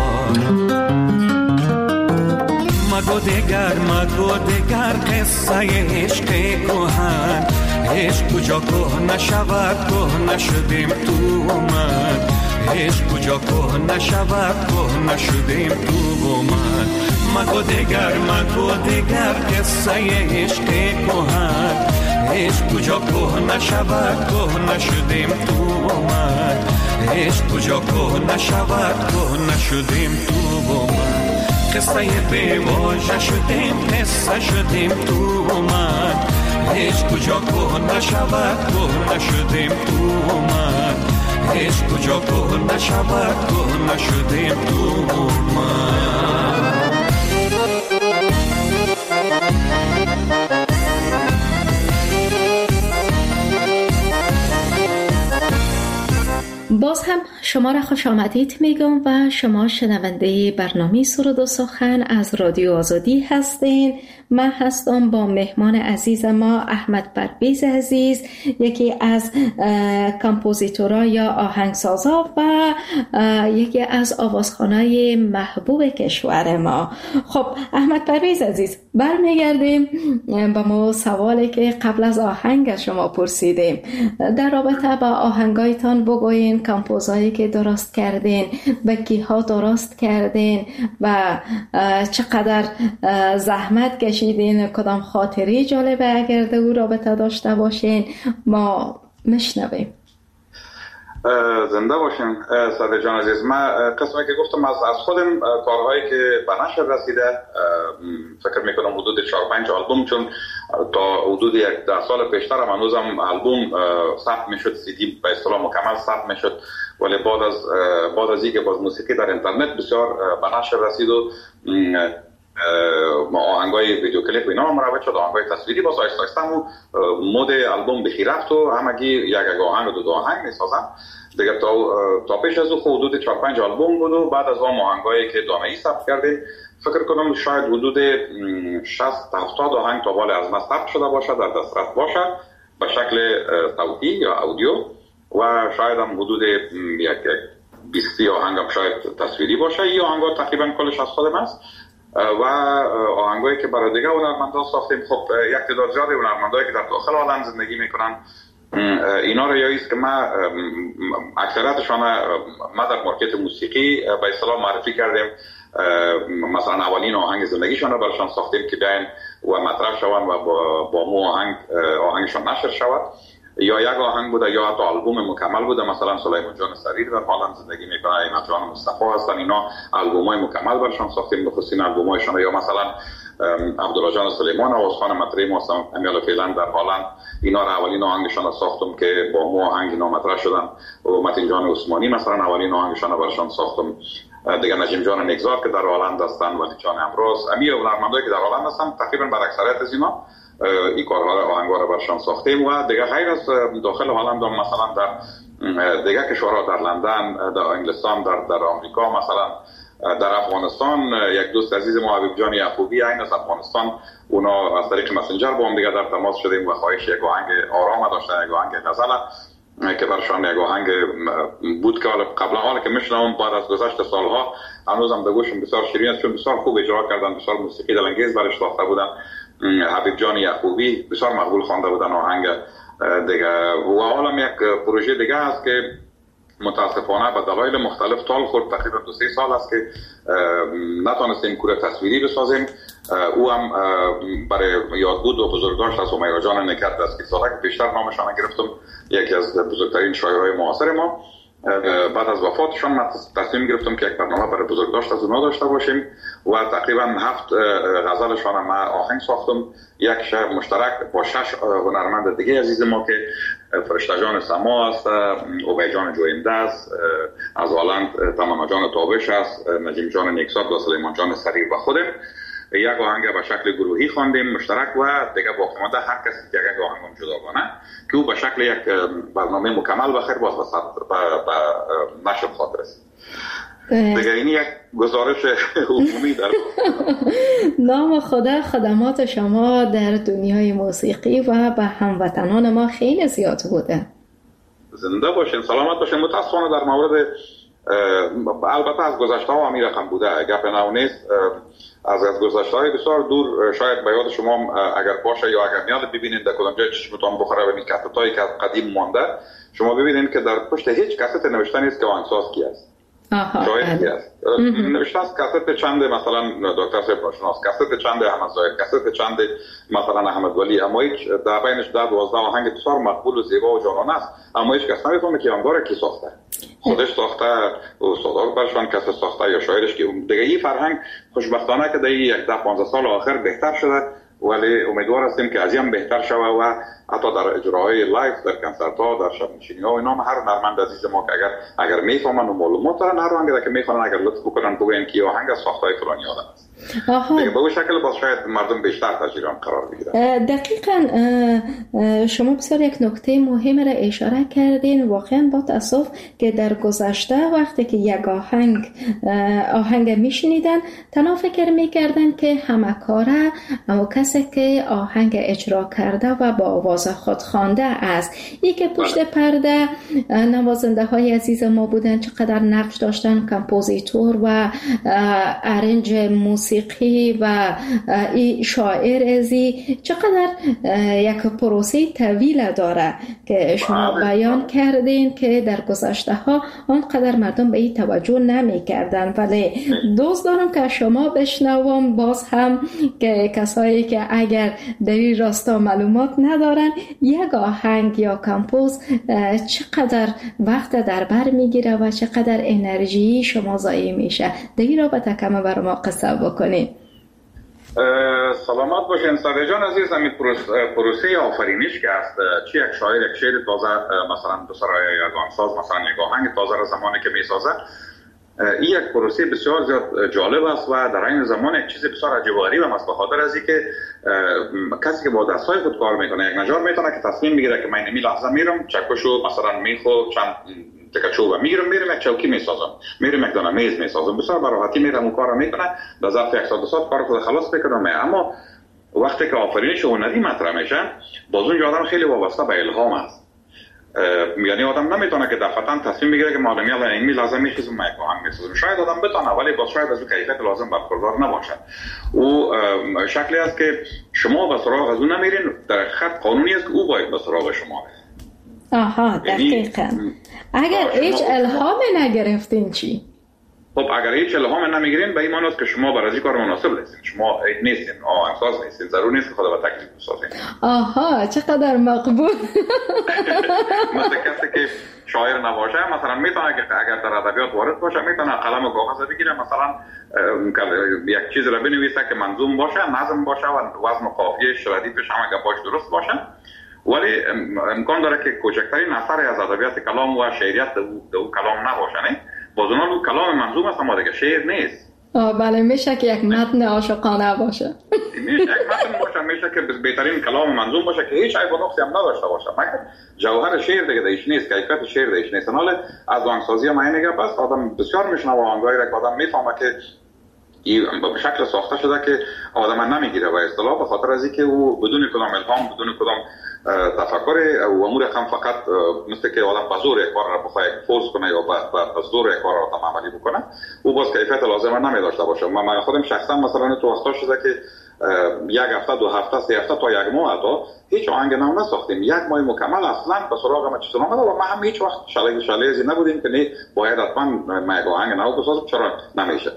مگو دیگر مگو دیگر قصه عشق کهن، عشق کجا که نشود که نشدیم تو و من، عشق کجا که نشود که نشدیم تو و من. مگو دیگر مگو دیگر قصه عشق کهن، عشق کجا که نشود که نشدیم تو و من، عشق کجا که نشود که نشدیم تو و من. قصه بی واژه شدیم قصه شدیم تو و من، عشق کجا که نشود که نشدیم تو و من، عشق کجا که نشود که نشدیم تو و من. باز هم شما را خوش آمدید میگم و شما شنونده برنامه سرود و سخن از رادیو آزادی هستین. من هستم با مهمان عزیز ما احمد پرویز عزیز، یکی از کامپوزیتورها یا آهنگسازا و یکی از آوازخوانای محبوب کشور ما. خب احمد پرویز عزیز، برمیگردیم با ما سوالی که قبل از آهنگ از شما پرسیدیم در رابطه با آهنگایتان بگوین، کامپوزایی که درست کردین، به کیها درست کردین و چقدر زحمت کشیدین، کدام خاطری جالبه اگر در او رابطه داشته باشین ما مشنویم. زنده باشین صدر جان عزیز. من قسمی که گفتم از از خودم کارهایی که به نشر رسیده، فکر میکنم حدود چهار پنج آلبوم، چون تا حدود یک ده سال پیشتر هم هنوزم آلبوم ثبت میشد، سی دی به اصطلاح مکمل ثبت میشد، ولی بعد از بعد از اینکه باز موسیقی در اینترنت بسیار به نشر رسید و آهنگای ویدیو کلیپ اینا مروج شد، آهنگای تصویری باز آیسته آیسته و مود آلبوم بخی رفت و همگی یک یک آهنگ و دو دو آهنگ میسازن دیگه. تا تا پیش از او حدود چهار پنج آلبوم بود و بعد از اون آهنگایی که دانه‌ای ثبت کردیم فکر کنم شاید حدود شصت تا هفتاد آهنگ تا بالا از ما ثبت شده باشه، در دسترس باشه به شکل صوتی یا اودیو، و شاید هم حدود یک بیست آهنگ هم شاید تصویری باشه. این آهنگا تقریبا کلش از خودم است و آهنگایی که برای دیگه هنرمندان ساختیم. خب یک تعداد زیادی هنرمندایی که در داخل عالم زندگی میکنن، اینا رو یاییست که ما اکثریتشان ما در مارکت موسیقی به اصطلاح معرفی کردیم، مثلا اولین آهنگ زندگیشان رو براشان ساختیم که بیاین و مطرح شوند و با, با مو آهنگ آهنگشان نشر شود، یا یک آهنگ بوده یا حتی آلبوم مکمل بوده. مثلا سلیمان جان سریر در هلند زندگی میکنه، اینا جان مصطفی هستن، اینا آلبومای مکمل برشان ساختیم، بخصوص آلبومایشان. یا مثلا عبدالله جان سلیمان آوازخوان مطرح ما هستن امیال فعلا در هلند، اینا را اولین آهنگشان ساختم که با مو آهنگ اینا مطرح شدن. و متین جان عثمانی مثلا اولین آهنگشان برشان ساختم. دیگه نجیم جان نگذار که در هلند هستن، ولی جان امروز، امی هنرمندایی که در هلند هستن، تقریبا بر اکثریت از اینا این کارها رو آهنگا رو برشان ساختیم. و دیگه غیر از داخل هلند هم مثلا در دیگه کشورها، در لندن، در انگلستان، در در آمریکا، مثلا در افغانستان یک دوست عزیز ما حبیب جان یعقوبی این از افغانستان، اونا از طریق مسنجر با هم دیگه در تماس شدیم و خواهش یک آهنگ آرام داشتن، یک آهنگ غزل که برشان یک آهنگ بود که قبلا حالا که میشنم بعد از گذشت سالها هنوزم به گوشم بسیار شیرین است، چون بسیار خوب اجرا کردن، بسیار موسیقی دلانگیز برش ساخته بودن. حبیب جان یعقوبی بسیار مقبول خوانده بودن آهنگ دیگه. و حالا یک پروژه دیگه است که متاسفانه به دلایل مختلف طال خورد، تقریبا دو سه سال است که نتونستیم کور تصویری بسازیم. او هم برای یادبود و بزرگداشت از همیرا جان نکرد دست که بیشتر نامشان گرفتم، یکی از بزرگترین شاعرای معاصر ما. بعد از وفاتشان من تصمیم گرفتم که یک برنامه برای بزرگداشت از اونا داشته باشیم و تقریبا هفت غزلشان من آهنگ ساختم، یک شعر مشترک با شش هنرمند دیگه عزیز ما که فرشته جان سما است، اوبای جان جوینده است، از هلند تماما جان تابش است، نجیم جان نیکسات و سلیمان جان سریر و خودم. یک آهنگ به شکل گروهی خواندیم مشترک و دیگه باقی مانده هر کسی که یک آهنگ جداگانه که او به شکل یک برنامه مکمل بخیر باز به نشر خاطر است. دیگه این یک گزارش عمومی در نام خدا خدمات شما در دنیای موسیقی و به هموطنان ما خیلی زیاد بوده. زنده باشین، سلامت باشین. متاسفانه در مورد البته از گذشته ها هم رقم بوده، گپ نو نیست. از از گذشته های بسیار دور شاید به یاد شما اگر باشه یا اگر میاد ببینید در کدام جای چشمتون بخوره ببینید کاست هایی که قدیم مانده، شما ببینید که در پشت هیچ کاست نوشته نیست که آهنگساز کی است. شاید کی است. نوشته است کاست چند مثلا دکتر صاحب ناشناس، کاست چند احمد ظاهر، کاست چند مثلا احمد ولی، اما هیچ در بینش ده دوازده آهنگ بسیار مقبول و زیبا و جانانه است، اما هیچ کس نمیفهمه که آنگاره کی ساخته. خودش ساخته، استادار برشان کس ساخته یا شاعرش که دیگه. این فرهنگ خوشبختانه که در یک ده پانزده سال آخر بهتر شده، ولی امیدوار هستیم که از این بهتر شود و حتی در اجراهای لایف، در کنسرت ها، در شب نشینی ها و اینا هر هنرمند عزیز ما که اگر اگر میفهمن و معلومات دارن، هر آهنگی که میخوان اگر لطف بکنن بگن که آهنگ از ساختای فلانی آدم است. دیگه به اون شکل باز شاید مردم بیشتر تجربه قرار بگیرن. دقیقاً شما بسیار یک نکته مهم را اشاره کردین. واقعا با تاسف که در گذشته وقتی که یک آهنگ آهنگ میشنیدن تنها فکر میکردن که همه کاره اما کسی که آهنگ اجرا کرده و با آواز خود خوانده است. ای که پشت پرده نوازنده های عزیز ما بودن، چقدر نقش داشتن، کمپوزیتور و ارنج موسیقی و ای شاعر ازی، چقدر یک پروسه طویل داره که شما بیان کردین که در گذشته ها آنقدر مردم به این توجه نمی کردن. ولی دوست دارم که شما بشنوم باز هم که کسایی که اگر در این راستا معلومات ندارن، یک آهنگ یا کمپوز چقدر وقت در بر میگیره و چقدر انرژی شما ضایع میشه. در این رابطه کم بر ما قصه بکنید. سلامت باشین صادق جان عزیز. همین پروسه آفرینش که است، چی یک شاعر یک شعر تازه مثلا دو سرای یا آهنگساز مثلا یک آهنگ تازه را زمانی که میسازه، این یک پروسه بسیار زیاد جالب است و در این زمان یک چیز بسیار عجیب و غریب است، به خاطر از اینکه کسی که با دستای خود کار میکنه، یک نجار میتونه که تصمیم بگیره که من این لحظه میرم چکشو مثلا میخو چند تکه چوب میگیرم میرم یک چوکی میسازم، میرم یک دانه میز میسازم، بسیار به راحتی میرم اون کارو میکنه، در ظرف یک ساعت دو ساعت کار خود خلاص میکنه. اما وقتی که آفرینش هنری مطرح میشه، باز اون آدم خیلی وابسته به الهام است. یعنی آدم نمیتونه که دفعتاً تصمیم بگیره که معلومی الان این لازم میخیزم من یک آهنگ میسازم. شاید آدم بتونه ولی باز شاید از اون کیفیت لازم برخوردار نباشه. او شکلی است که شما به سراغ از اون نمیرین، در خط قانونی است که او باید به سراغ شما بره. آها دقیقاً. اگر هیچ الهام نگرفتین چی؟ خب اگر هیچ الهام نمیگیرین به این معنی است که شما برای این کار مناسب نیستین، شما نیستین آهنگساز نیستین، ضرور نیست که خود به تکلیف بسازین. آها چقدر مقبول. مثل کسی که شاعر نباشه مثلا میتونه که اگر در ادبیات وارد باشه میتونه قلم و کاغذ بگیره، مثلا یک چیز را بنویسه که منظوم باشه، نظم باشه و وزن و قافیه‌اش ردیفش همه گپاش درست باشه، ولی امکان داره که کوچکترین اثری از ادبیات کلام و شعریت در اون کلام نباشه. نه باز اون کلام منظوم است اما دیگه شعر نیست. آه بله، میشه که یک متن عاشقانه باشه. میشه یک متن باشه، میشه که بهترین کلام منظوم باشه که هیچ عیب و نقصی هم نداشته باشه، مگر جوهر شعر دیگه دیش نیست، کیفیت شعر دیش نیست. حالا از آهنگسازی ما اینه بس آدم بسیار میشنوه آهنگایی را که آدم میفهمه که این به شکل ساخته شده که آدم نمیگیره و اصطلاح به خاطر از اینکه او بدون کدام الهام، بدون کدام تفکر و امور هم فقط مثل که آدم به زور یک کار را بخواه فورس کنه یا به زور یک کار را تمام عملی بکنه، او باز کیفیت لازم نمی داشته باشه. من خودم شخصا مثلا تو وقتا شده که یک هفته، دو هفته، سه هفته تا یک ماه تا هیچ آهنگ نو نساختیم، یک ماه مکمل اصلا به سراغ ما چیزا نمیاد و ما هم هیچ وقت شاله شاله‌ای نبودیم که نه باید حتما ما یک آهنگ نو بسازیم، چرا نمیشه.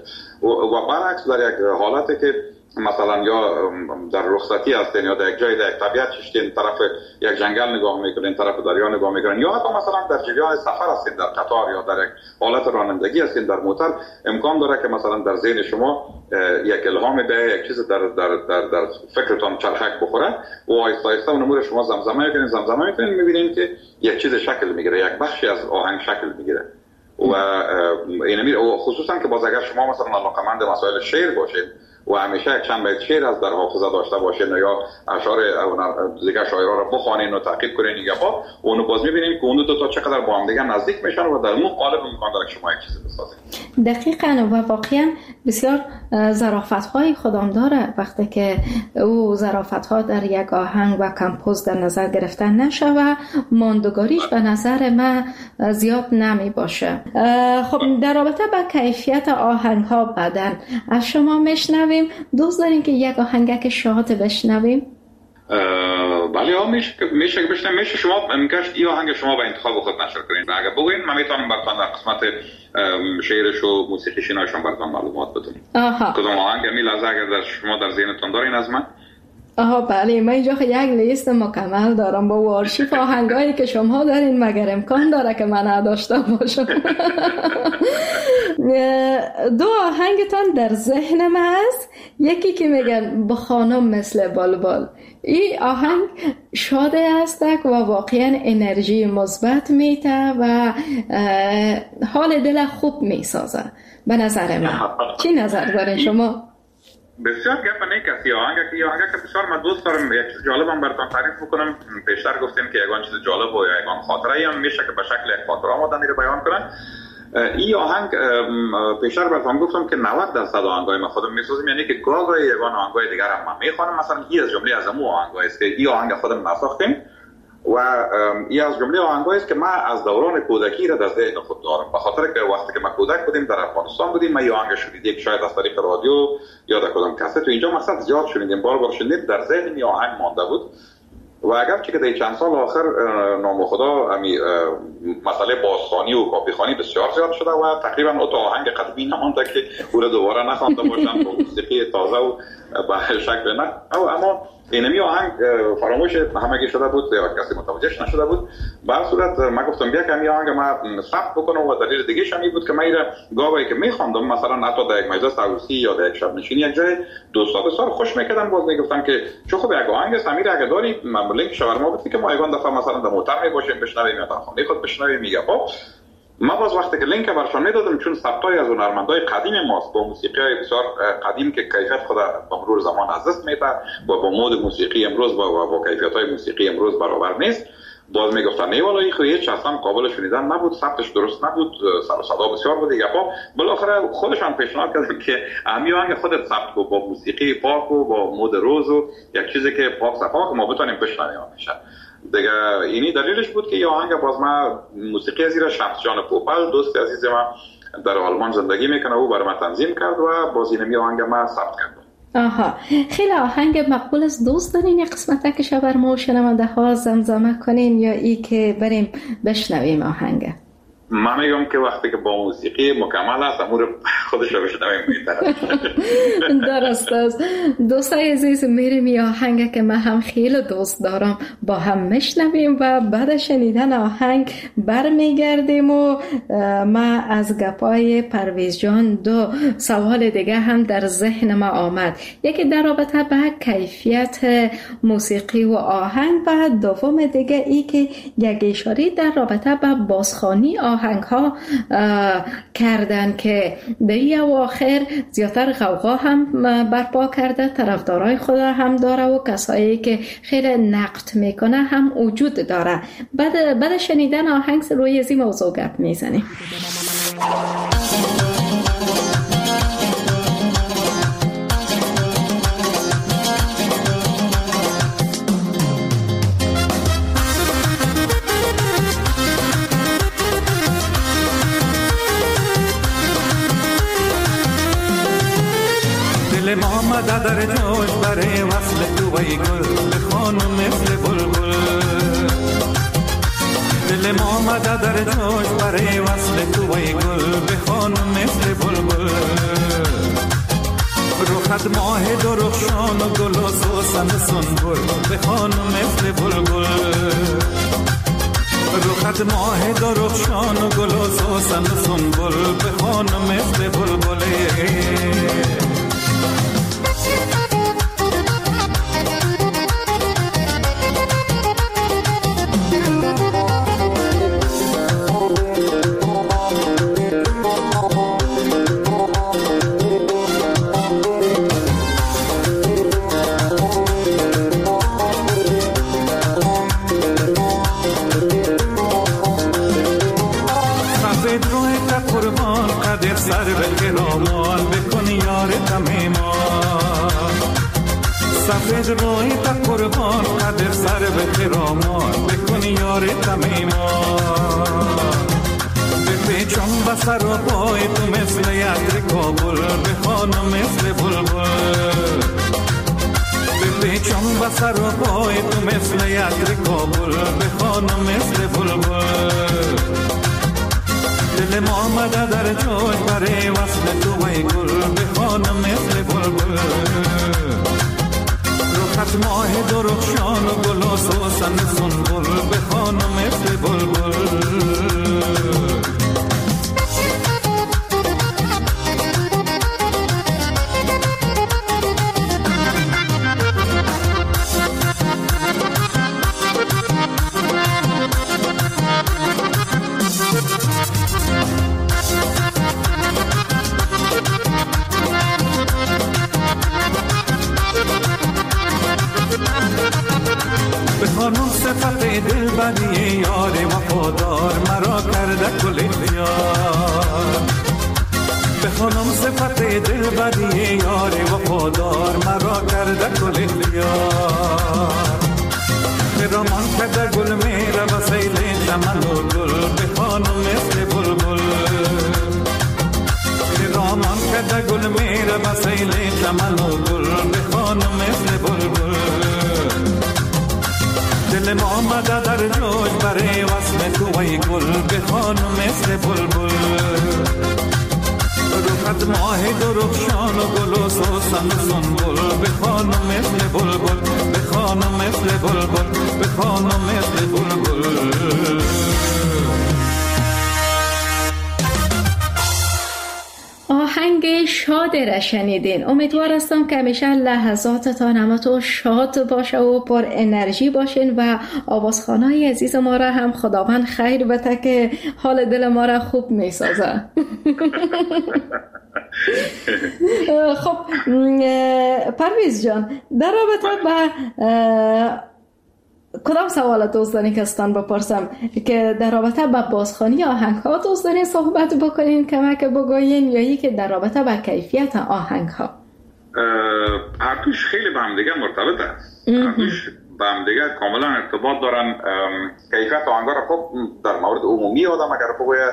و برعکس در یک حالتی که مثلا یا در رخصتی هستین یا در یک جای در یک طبیعت ششتین، طرف یک جنگل نگاه میکنین، طرف دریا نگاه میکنین، یا حتی مثلا در جریان سفر هستین، در قطار یا در یک حالت رانندگی هستین در موتور، امکان داره که مثلا در ذهن شما یک الهام به یک چیز در در در, در فکرتون چرخک بخوره و آهسته آهسته اون امور شما زمزمه میکنین زمزمه میکنین میبینین که یک چیز شکل میگیره، یک بخشی از آهنگ شکل میگیره. و اینمی خصوصا که باز اگر شما مثلا علاقه‌مند مسائل شعر باشید و همیشه یک چند بیت شعر از در حافظه داشته باشین یا اشعار دیگه شاعرها را بخوانین و تعقیب کنین این گپا، اونو باز میبینین که اون دو تا چقدر با هم دیگه نزدیک میشن و در اون قالب امکان داره که شما یک چیزی بسازین. دقیقاً و واقعا بسیار ظرافت‌های خودم داره وقتی که او ظرافت‌ها در یک آهنگ و کمپوز در نظر گرفتن نشه و ماندگاریش به نظر من زیاد نمی باشه. خب در رابطه با کیفیت آهنگ‌ها بعدن از شما میشنویم، دوست دارین که یک آهنگک شاد بشنویم؟ بله ها میشه میشه که بشنویم. میشه شما میگشت این آهنگ شما به انتخاب خود نشر کنین، اگر بگوین من میتونم براتون در قسمت شعرش و موسیقیش ایناشون براتون معلومات بدم. کدوم آهنگ می لحظه اگر در شما در ذهنتون دارین از من؟ آها بله، من اینجا یک لیست مکمل دارم با وارشیف آهنگایی که شما دارین، مگر امکان داره که من نداشته باشم. دو آهنگتان در ذهن من است، یکی که میگن با خانم مثل بلبل، این آهنگ شاده است و واقعا انرژی مثبت میده و حال دل خوب میسازه به نظر من. چی نظر دارین شما؟ بسیار گپ نیک است. یا آهنگ که یا آهنگ که بسیار من دوست دارم. یک چیز جالبم براتون تعریف بکنم. پیشتر گفتیم که یگان چیز جالب و یا یگان خاطره هم میشه که به شکل یک خاطره آمدن رو بیان کنن. این آهنگ پیشتر براتون گفتم که نود درصد آهنگای ما خودم میسازیم، یعنی که گاهی یگان آهنگای دیگر هم من میخوانم. مثلا این از جمله از امو آهنگایی است که این آهنگ خودم نساختیم و این از جمله آهنگایی است که من از دوران کودکی را در ذهن خود دارم، به خاطر که وقتی که ما کودک بودیم در افغانستان بودیم، ما این آهنگ شنیدیم شاید از طریق رادیو یا در کدام کاست تو اینجا مثلا زیاد شنیدیم، بار بار شنیدیم، در ذهن این آهنگ مانده بود. و اگرچه که در چند سال آخر نام خدا امی مسئله بازخوانی و کاپیخوانی بسیار زیاد شده و تقریبا اون آهنگ قدیمی نمانده که او را دوباره نخوانده باشن با موسیقی تازه و به شکل نه. اما اینمی آهنگ فراموش همگی شده بود یا کسی متوجهش نشده بود. به هر صورت من گفتم بیا که این آهنگ ما ثبت بکنم و دلیل دیگه شمی بود که من ایره گاهی که میخواندم مثلا حتی در یک مجلس عروسی یا در یک شب نشینی یک جای دوستا بسیار خوش میکردن، باز میگفتن که چه خوب یک آهنگ است امیر اگه داری من لینک شاورما بدی که ما یگان دفعه مثلا در موتر میباشیم بشنویم یا در خانه خود بشنویم. میگه خب ما باز وقتی که لینک برشان میدادم، چون ثبتای از هنرمندای قدیم ماست با موسیقی بسیار قدیم که کیفیت خود با مرور زمان از دست میده و با مود موسیقی امروز با با کیفیت‌های موسیقی امروز برابر نیست، باز میگفتن نه والا این خو هیچ اصلا قابل شنیدن نبود، ثبتش درست نبود، سر و صدا بسیار بود دیگه. خب بالاخره خودشان پیشنهاد کردن که همین آهنگ خودت ثبت کو با موسیقی پاک و با مود روز و یک چیزی که پاک صفا که ما بتونیم بشنویم میشه دیگه. اینی دلیلش بود که یه آهنگ باز ما موسیقی از ایران شمس جان پوپل دوست عزیز ما در آلمان زندگی میکنه او برای ما تنظیم کرد و باز اینمی آهنگ ما ثبت کرد. آها، خیلی آهنگ مقبول از دوست دارین یک قسمت که شاورما و شنونده ها زمزمه کنین یا ای که بریم بشنویم آهنگ؟ من میگم که وقتی که با موسیقی مکمل است امور خودش رو بشنویم میتره. درست است. دوستای عزیز میریم یا آهنگ که من هم خیلی دوست دارم با هم میشنویم و بعد شنیدن آهنگ برمیگردیم و ما از گپای پرویز جان دو سوال دیگه هم در ذهن ما آمد، یکی در رابطه به کیفیت موسیقی و آهنگ و دوم دیگه ای که یک اشاره در رابطه به بازخوانی آهنگ ها کردن که به این اواخر زیادتر غوغا هم برپا کرده، طرفدارای خود هم داره و کسایی که خیلی نقد میکنه هم وجود داره. بعد بعد شنیدن آهنگ روی این موضوع گپ میزنیم. دل ما آمده در جوش برای وصل تو ای گل بخوانم مثل بلبل. دل ما آمده در جوش برای وصل تو ای گل بخوانم مثل بلبل. روخت ماه درخشان و گل و سوسن سنبل بخوانم مثل بلبل. روخت ماه درخشان و گل و سوسن سنبل بخوانم مثل بلبل. سر به کرامال بکن یار تمیمان. سفید روی تا قربان قدر سر به کرامال بکن یار تمیمان. بپیچم بسر و پای تو مثل یدر کابل بخوانم مثل بلبل. بپیچم بسر و پای تو مثل یدر کابل بخوانم مثل بلبل. دل ما آمده در جوش برای وصل تو ای گل بخوانم مثل بلبل. روخت ماه درخشان و گل و سوسن سنبل بخوانم مثل بلبل. بدی یار وفادار مرا کرده کل اختیار بخوانم صفت دل بدی یار وفادار مرا کرده کل اختیار رامان کرده گل میره و سیل چمن و گل بخوانم مثل بلبل رامان کرده گل میره و سیل چمن و گل بخوانم مثل بلبل دل ما آمده در جوش برای وصل تو ای گل بخوانم مثل بلبل روحت ماه درخشان و گل و سوسن و سنبل بخوانم مثل بلبل بخوانم مثل بلبل بخوانم مثل بلبل. آهنگ شاد را شنیدین. امیدوار هستم که همیشه لحظاتتان همتون شاد باشه و پر انرژی باشین و آوازخوانای عزیز ما را هم خداوند خیر بده که حال دل ما را خوب میسازه. خب پرویز جان، در رابطه با کدام سوال دوست دارین که استان بپرسم که در رابطه با بازخوانی آهنگ ها دوست دارین صحبت بکنین، کمک بگوین، یا یکی در رابطه با کیفیت آهنگ ها؟ هر دوش خیلی به هم دیگه مرتبط است. هر دوش به هم دیگه کاملا ارتباط دارن. کیفیت آهنگ ها را خب در مورد عمومی آدم اگر بگوید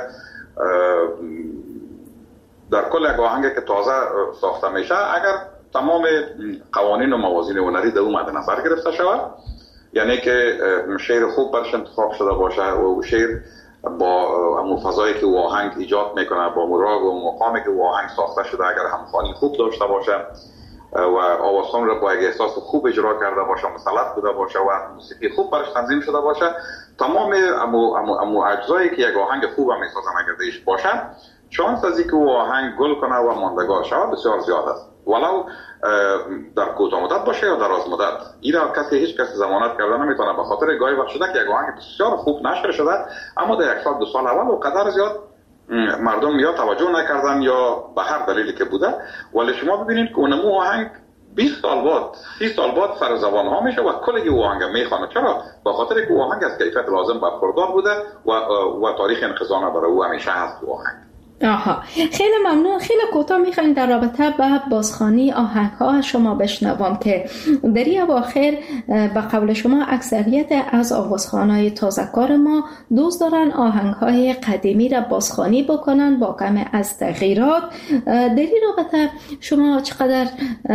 در کل یک آهنگی که تازه ساخته میشه اگر تمام قوانین و موازین هنری در اون مد نظر گرفته شود، یعنی که شعر خوب برش انتخاب شده باشه و شعر با همون فضایی که او آهنگ ایجاد میکنه، با مراغ و مقامی که او آهنگ ساخته شده اگر همخوانی خوب داشته باشه و آوازخوان را با یک احساس خوب اجرا کرده باشه، مسلط بوده باشه و موسیقی خوب برش تنظیم شده باشه، تمام امو امو امو اجزایی که یک آهنگ خوب هم میسازن اگر دیش باشه، شانس از اینکه او آهنگ گل کنه و ماندگار شود بسیار زیاد است، ولو در کوتاه مدت باشه یا دراز مدت. اینا کسی هیچ کسی ضمانت کرده نمیتونه، به خاطر گاهی وقت شده که یک آهنگ بسیار خوب نشر شده اما در یک سال دو سال اول و قدر زیاد مردم یا توجه نکردن یا به هر دلیلی که بوده، ولی شما ببینید که اونمو آهنگ بیست سال بعد سی سال بعد سر زبان ها میشه و کلی او آهنگ میخوانه. چرا؟ به خاطر که او آهنگ از کیفیت لازم برخوردار بوده و و تاریخ انقضا برای او همیشه هست او آهنگ. آها، خیلی ممنون. خیلی کوتاه میخوایم در رابطه با بازخوانی آهنگ ها شما بشنوم که در این اواخر به قول شما اکثریت از آوازخوانای تازه‌کار ما دوست دارن آهنگ های قدیمی را بازخوانی بکنن با کم از تغییرات. در این رابطه شما چقدر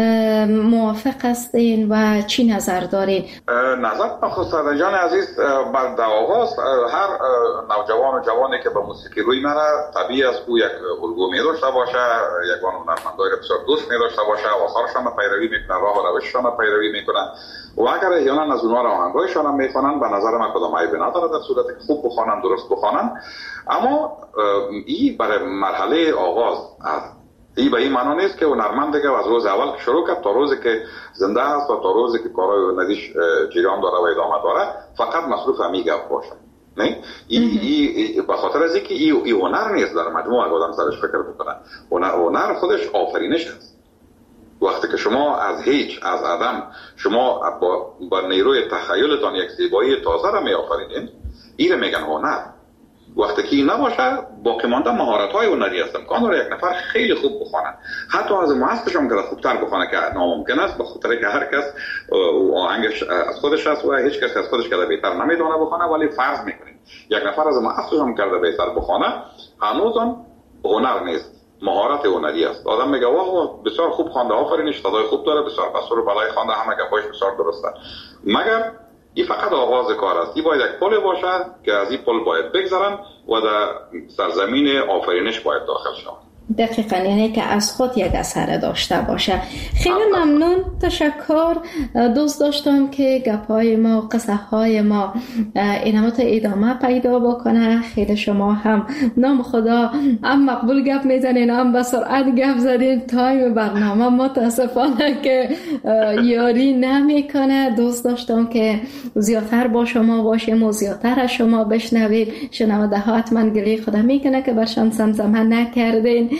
موافق هستین و چی نظر دارین؟ نظر خسرو جان عزیز، بر در آغاز هر نوجوان و جوانی که به موسیقی روی میره طبیعی است یک الگو می داشته باشه، یک هنرمندای را بسیار دوست می داشته باشه، آثارشان را پیروی میکنه، راه و روششان را پیروی میکنن و اگر احیانا از اونها را آهنگایشان هم میخوانن به نظر من کدام عیبی نداره در صورتی که خوب بخوانن، درست بخوانن. اما این برای مرحله آغاز است. این به این معنی نیست که هنرمند دیگه از روز اول شروع کرد تا روزی که زنده است و تا روزی که کارهای ندیش جریان داره و ادامه داره فقط مصروف همین گپ باشه. نه ای ای به خاطر از اینکه ای ای هنر نیست در مجموع آدم سرش فکر بکنه. هنر خودش آفرینش است. وقتی که شما از هیچ از عدم شما با, با نیروی تخیلتان یک زیبایی تازه را می آفرینید، این میگن هنر. وقتی که این نباشه باقی مانده مهارت‌های هنری است. امکان داره یک نفر خیلی خوب بخونه، حتی از مؤسسش هم که خوبتر بخونه که ناممکن است، به خاطر که هر کس آهنگش از خودش است و هیچ کس از خودش که بهتر نمیدونه بخونه، ولی فرض میکنیم یک نفر از مؤسسش هم کرده بهتر بخونه، هنوز هم هنر نیست، مهارت هنری است. آدم میگه واه بسیار خوب خوانده، آفرینش، صدای خوب داره، بسیار بسور و بالای خوانده، همه گپاش بسیار درسته، مگر این فقط آغاز کار است. این باید یک پل باشه که از این پل باید بگذرن و در سرزمین آفرینش باید داخل شوند. دقیقاً، یعنی که از خود یک اثر داشته باشه. خیلی ممنون، تشکر. دوست داشتم که گپ‌های ما، قصه‌های ما اینمات ادامه پیدا بکنه. خیلی شما هم نام خدا هم مقبول گپ میزنین، هم به سرعت گپ زدین. تایم برنامه متاسفانه که یاری نمیکنه. دوست داشتم که زیادتر با شما باشیم و زیادتر از شما بشنویم. شنونده ها حتما گلی خدا میکنه که برشان زمزمه نکردین.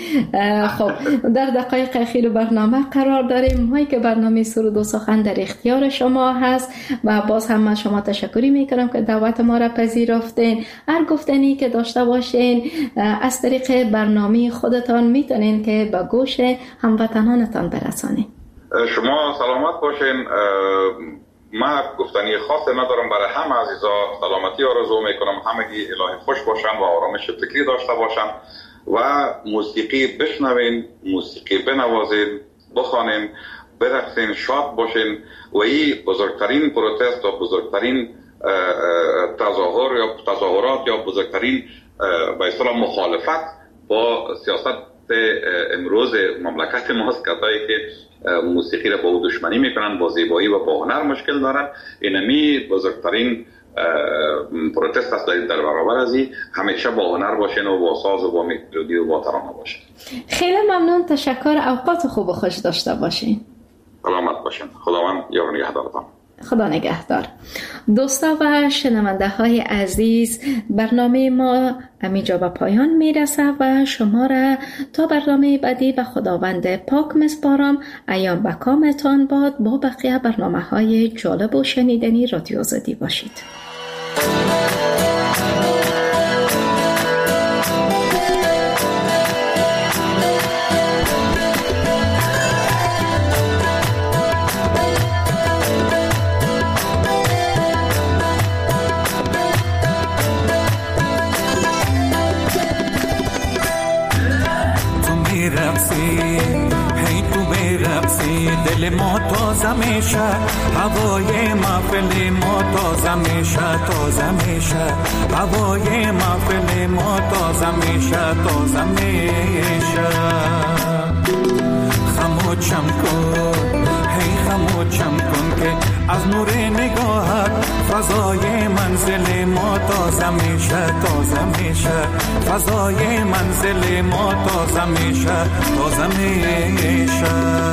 خب در دقایق اخیر برنامه قرار داریم. ما که برنامه سرود و سخن در اختیار شما هست و باز هم من شما تشکری میکنم که دعوت ما را پذیرفتین. هر گفتنی که داشته باشین از طریق برنامه خودتان میتونین که به گوش هموطنانتان برسانین. شما سلامت باشین. من گفتنی خاصی ندارم. برای همه عزیزا سلامتی آرزو میکنم، همگی الهی خوش باشن و آرامش فکری داشته باشن و موسیقی بشنوین، موسیقی بنوازین، بخوانین، برقصین، شاد باشین و این بزرگترین پروتست و بزرگترین تظاهر یا تظاهرات یا بزرگترین به اصطلاح مخالفت با سیاست امروز مملکت ماست. کسایی که موسیقی را با او دشمنی میکنن، با زیبایی و با هنر مشکل دارن، اینمی بزرگترین پروتست است در برابر از این. همیشه با هنر باشین و با ساز و با ملودی و با ترانه باشین. خیلی ممنون، تشکر. اوقات خوب و خوش داشته باشین. سلامت باشین. خداوند یار نگهدارتان. خدا نگهدار. دوستا و شنونده های عزیز، برنامه ما همینجا به پایان میرسه و شما را تا برنامه بعدی به خداوند پاک میسپارم. ایام به کامتان باد. با بقیه برنامه های جالب و شنیدنی رادیو آزادی باشید. دل ما تازه میشه، هوای محفل ما تازه میشه، تازه میشه، هوای محفل ما تازه میشه، تازه میشه. خموشم کن، هی خموشم کن که از نور نگاهت فضای منزل ما تازه میشه، تازه میشه، فضای منزل ما تازه میشه، تازه میشه.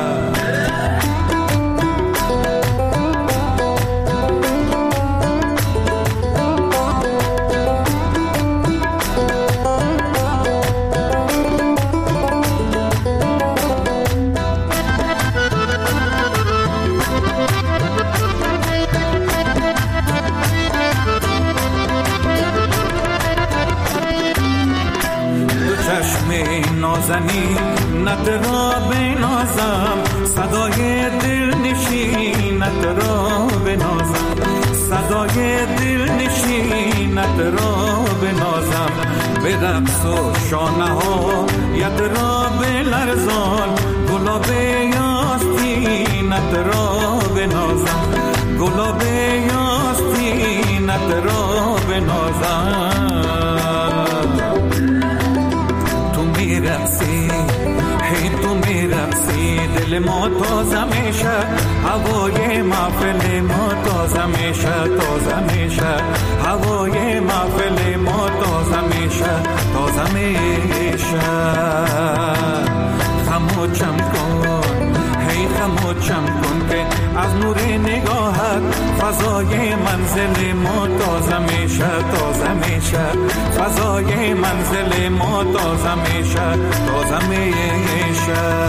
نازنی نترا بنازم، صدای دل نشینت را بنازم، صدای دل نشینت را بنازم. به رقص و شانه ها ید را بلرزان، گلاب یاستینت را بنازم، گلاب یاستینت را بنازم. میرقصی، هی تو میرقصی، دل ما تازه میشه، هوای محفل ما تازه میشه، تازه میشه، هوای محفل ما تازه میشه، تازه میشه. خموشم کن، هی خموشم کن که از نور نگاهت فضای منزل ما تازه میشه، تازه میشه، فضای منزل ما تازه میشه، تازه میشه.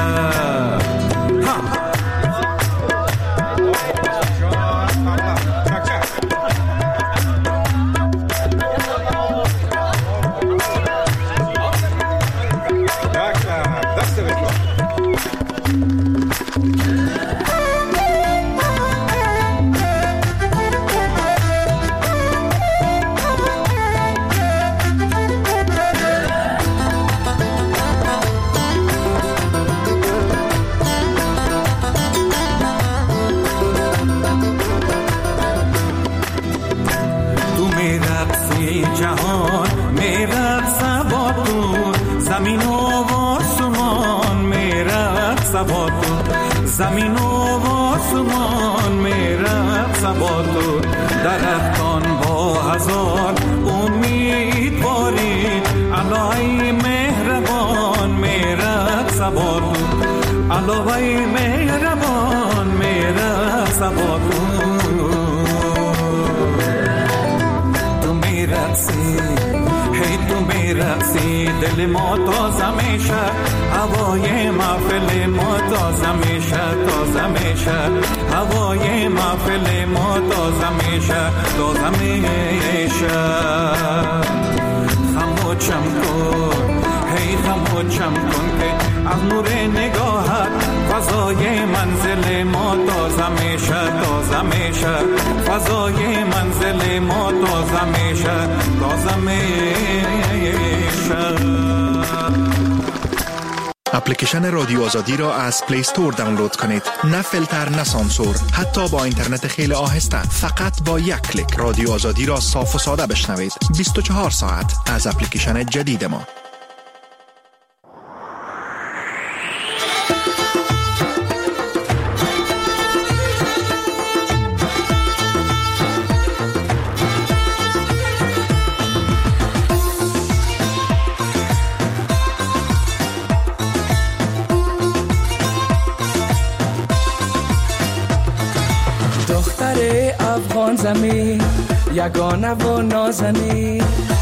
زمین و آسمان میرقص با تو، درختان با هزار امیدواری، الهی مهربان میرقص با تو، الهی مهربان میرقص با تو. تو میرقصی، هی تو میرقصی دل ما تازه میشه هوای محفل ما تازه میشه تازه میشه هوای محفل ما تازه میشه تازه میشه خموشم کن هی خموشم کن که از نور نگاهت فضای منزل ما تازه میشه تازه میشه فضای منزل ما تازه میشه تازه میشه. اپلیکیشن رادیو آزادی را از پلی استور دانلود کنید. نه فیلتر نه سانسور، حتی با اینترنت خیلی آهسته، فقط با یک کلیک رادیو آزادی را صاف و ساده بشنوید. بیست و چهار ساعت از اپلیکیشن جدید ما. افغان زمین یگانه و نازنین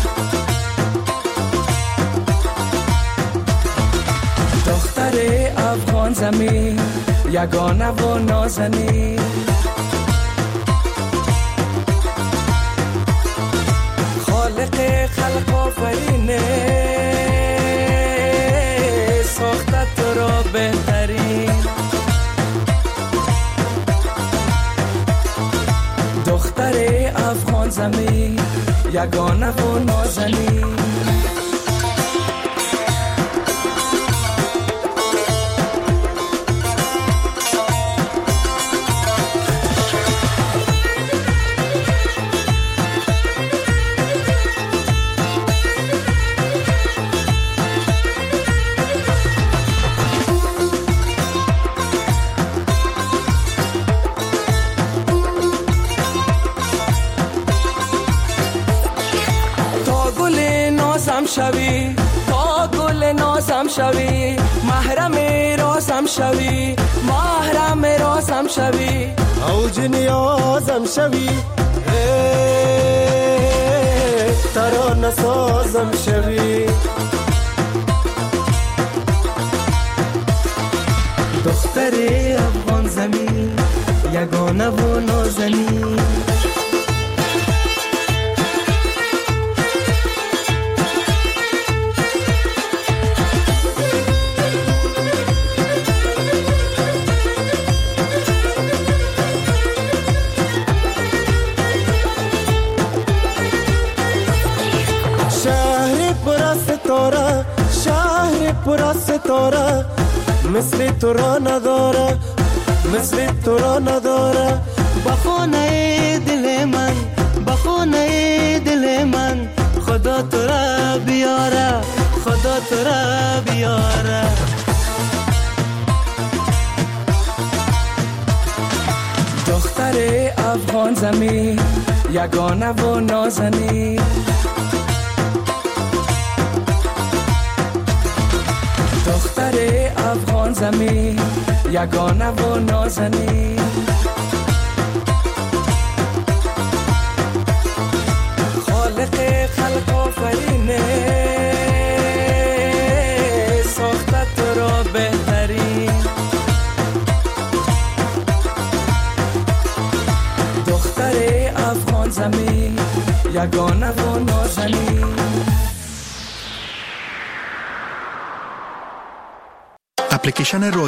دختر افغان زمین یگانه و نازنین خالق خلق آفرینه ساخته تو را بهترین دختر افغان زمین یگانه و نازنین شوی تا گل نازم شوی محرم رازم شوی محرم رازم شوی اوج نیازم شوی ترانه سازم شوی دختر افغان زمین یگانه و نازنین پورا ستاره مثل تو را نداره مثل تو را نداره بخونه دل من بخونه دل من خدا تو را بیاره خدا تو را بیاره دختر افغان زمین یگانه و نازنین دختر افغان زمین یگانه و نازنین خالق خلق آفرینه ساخته تو را بهترین دختر افغان زمین یگانه و نازنین. اپلیکیشن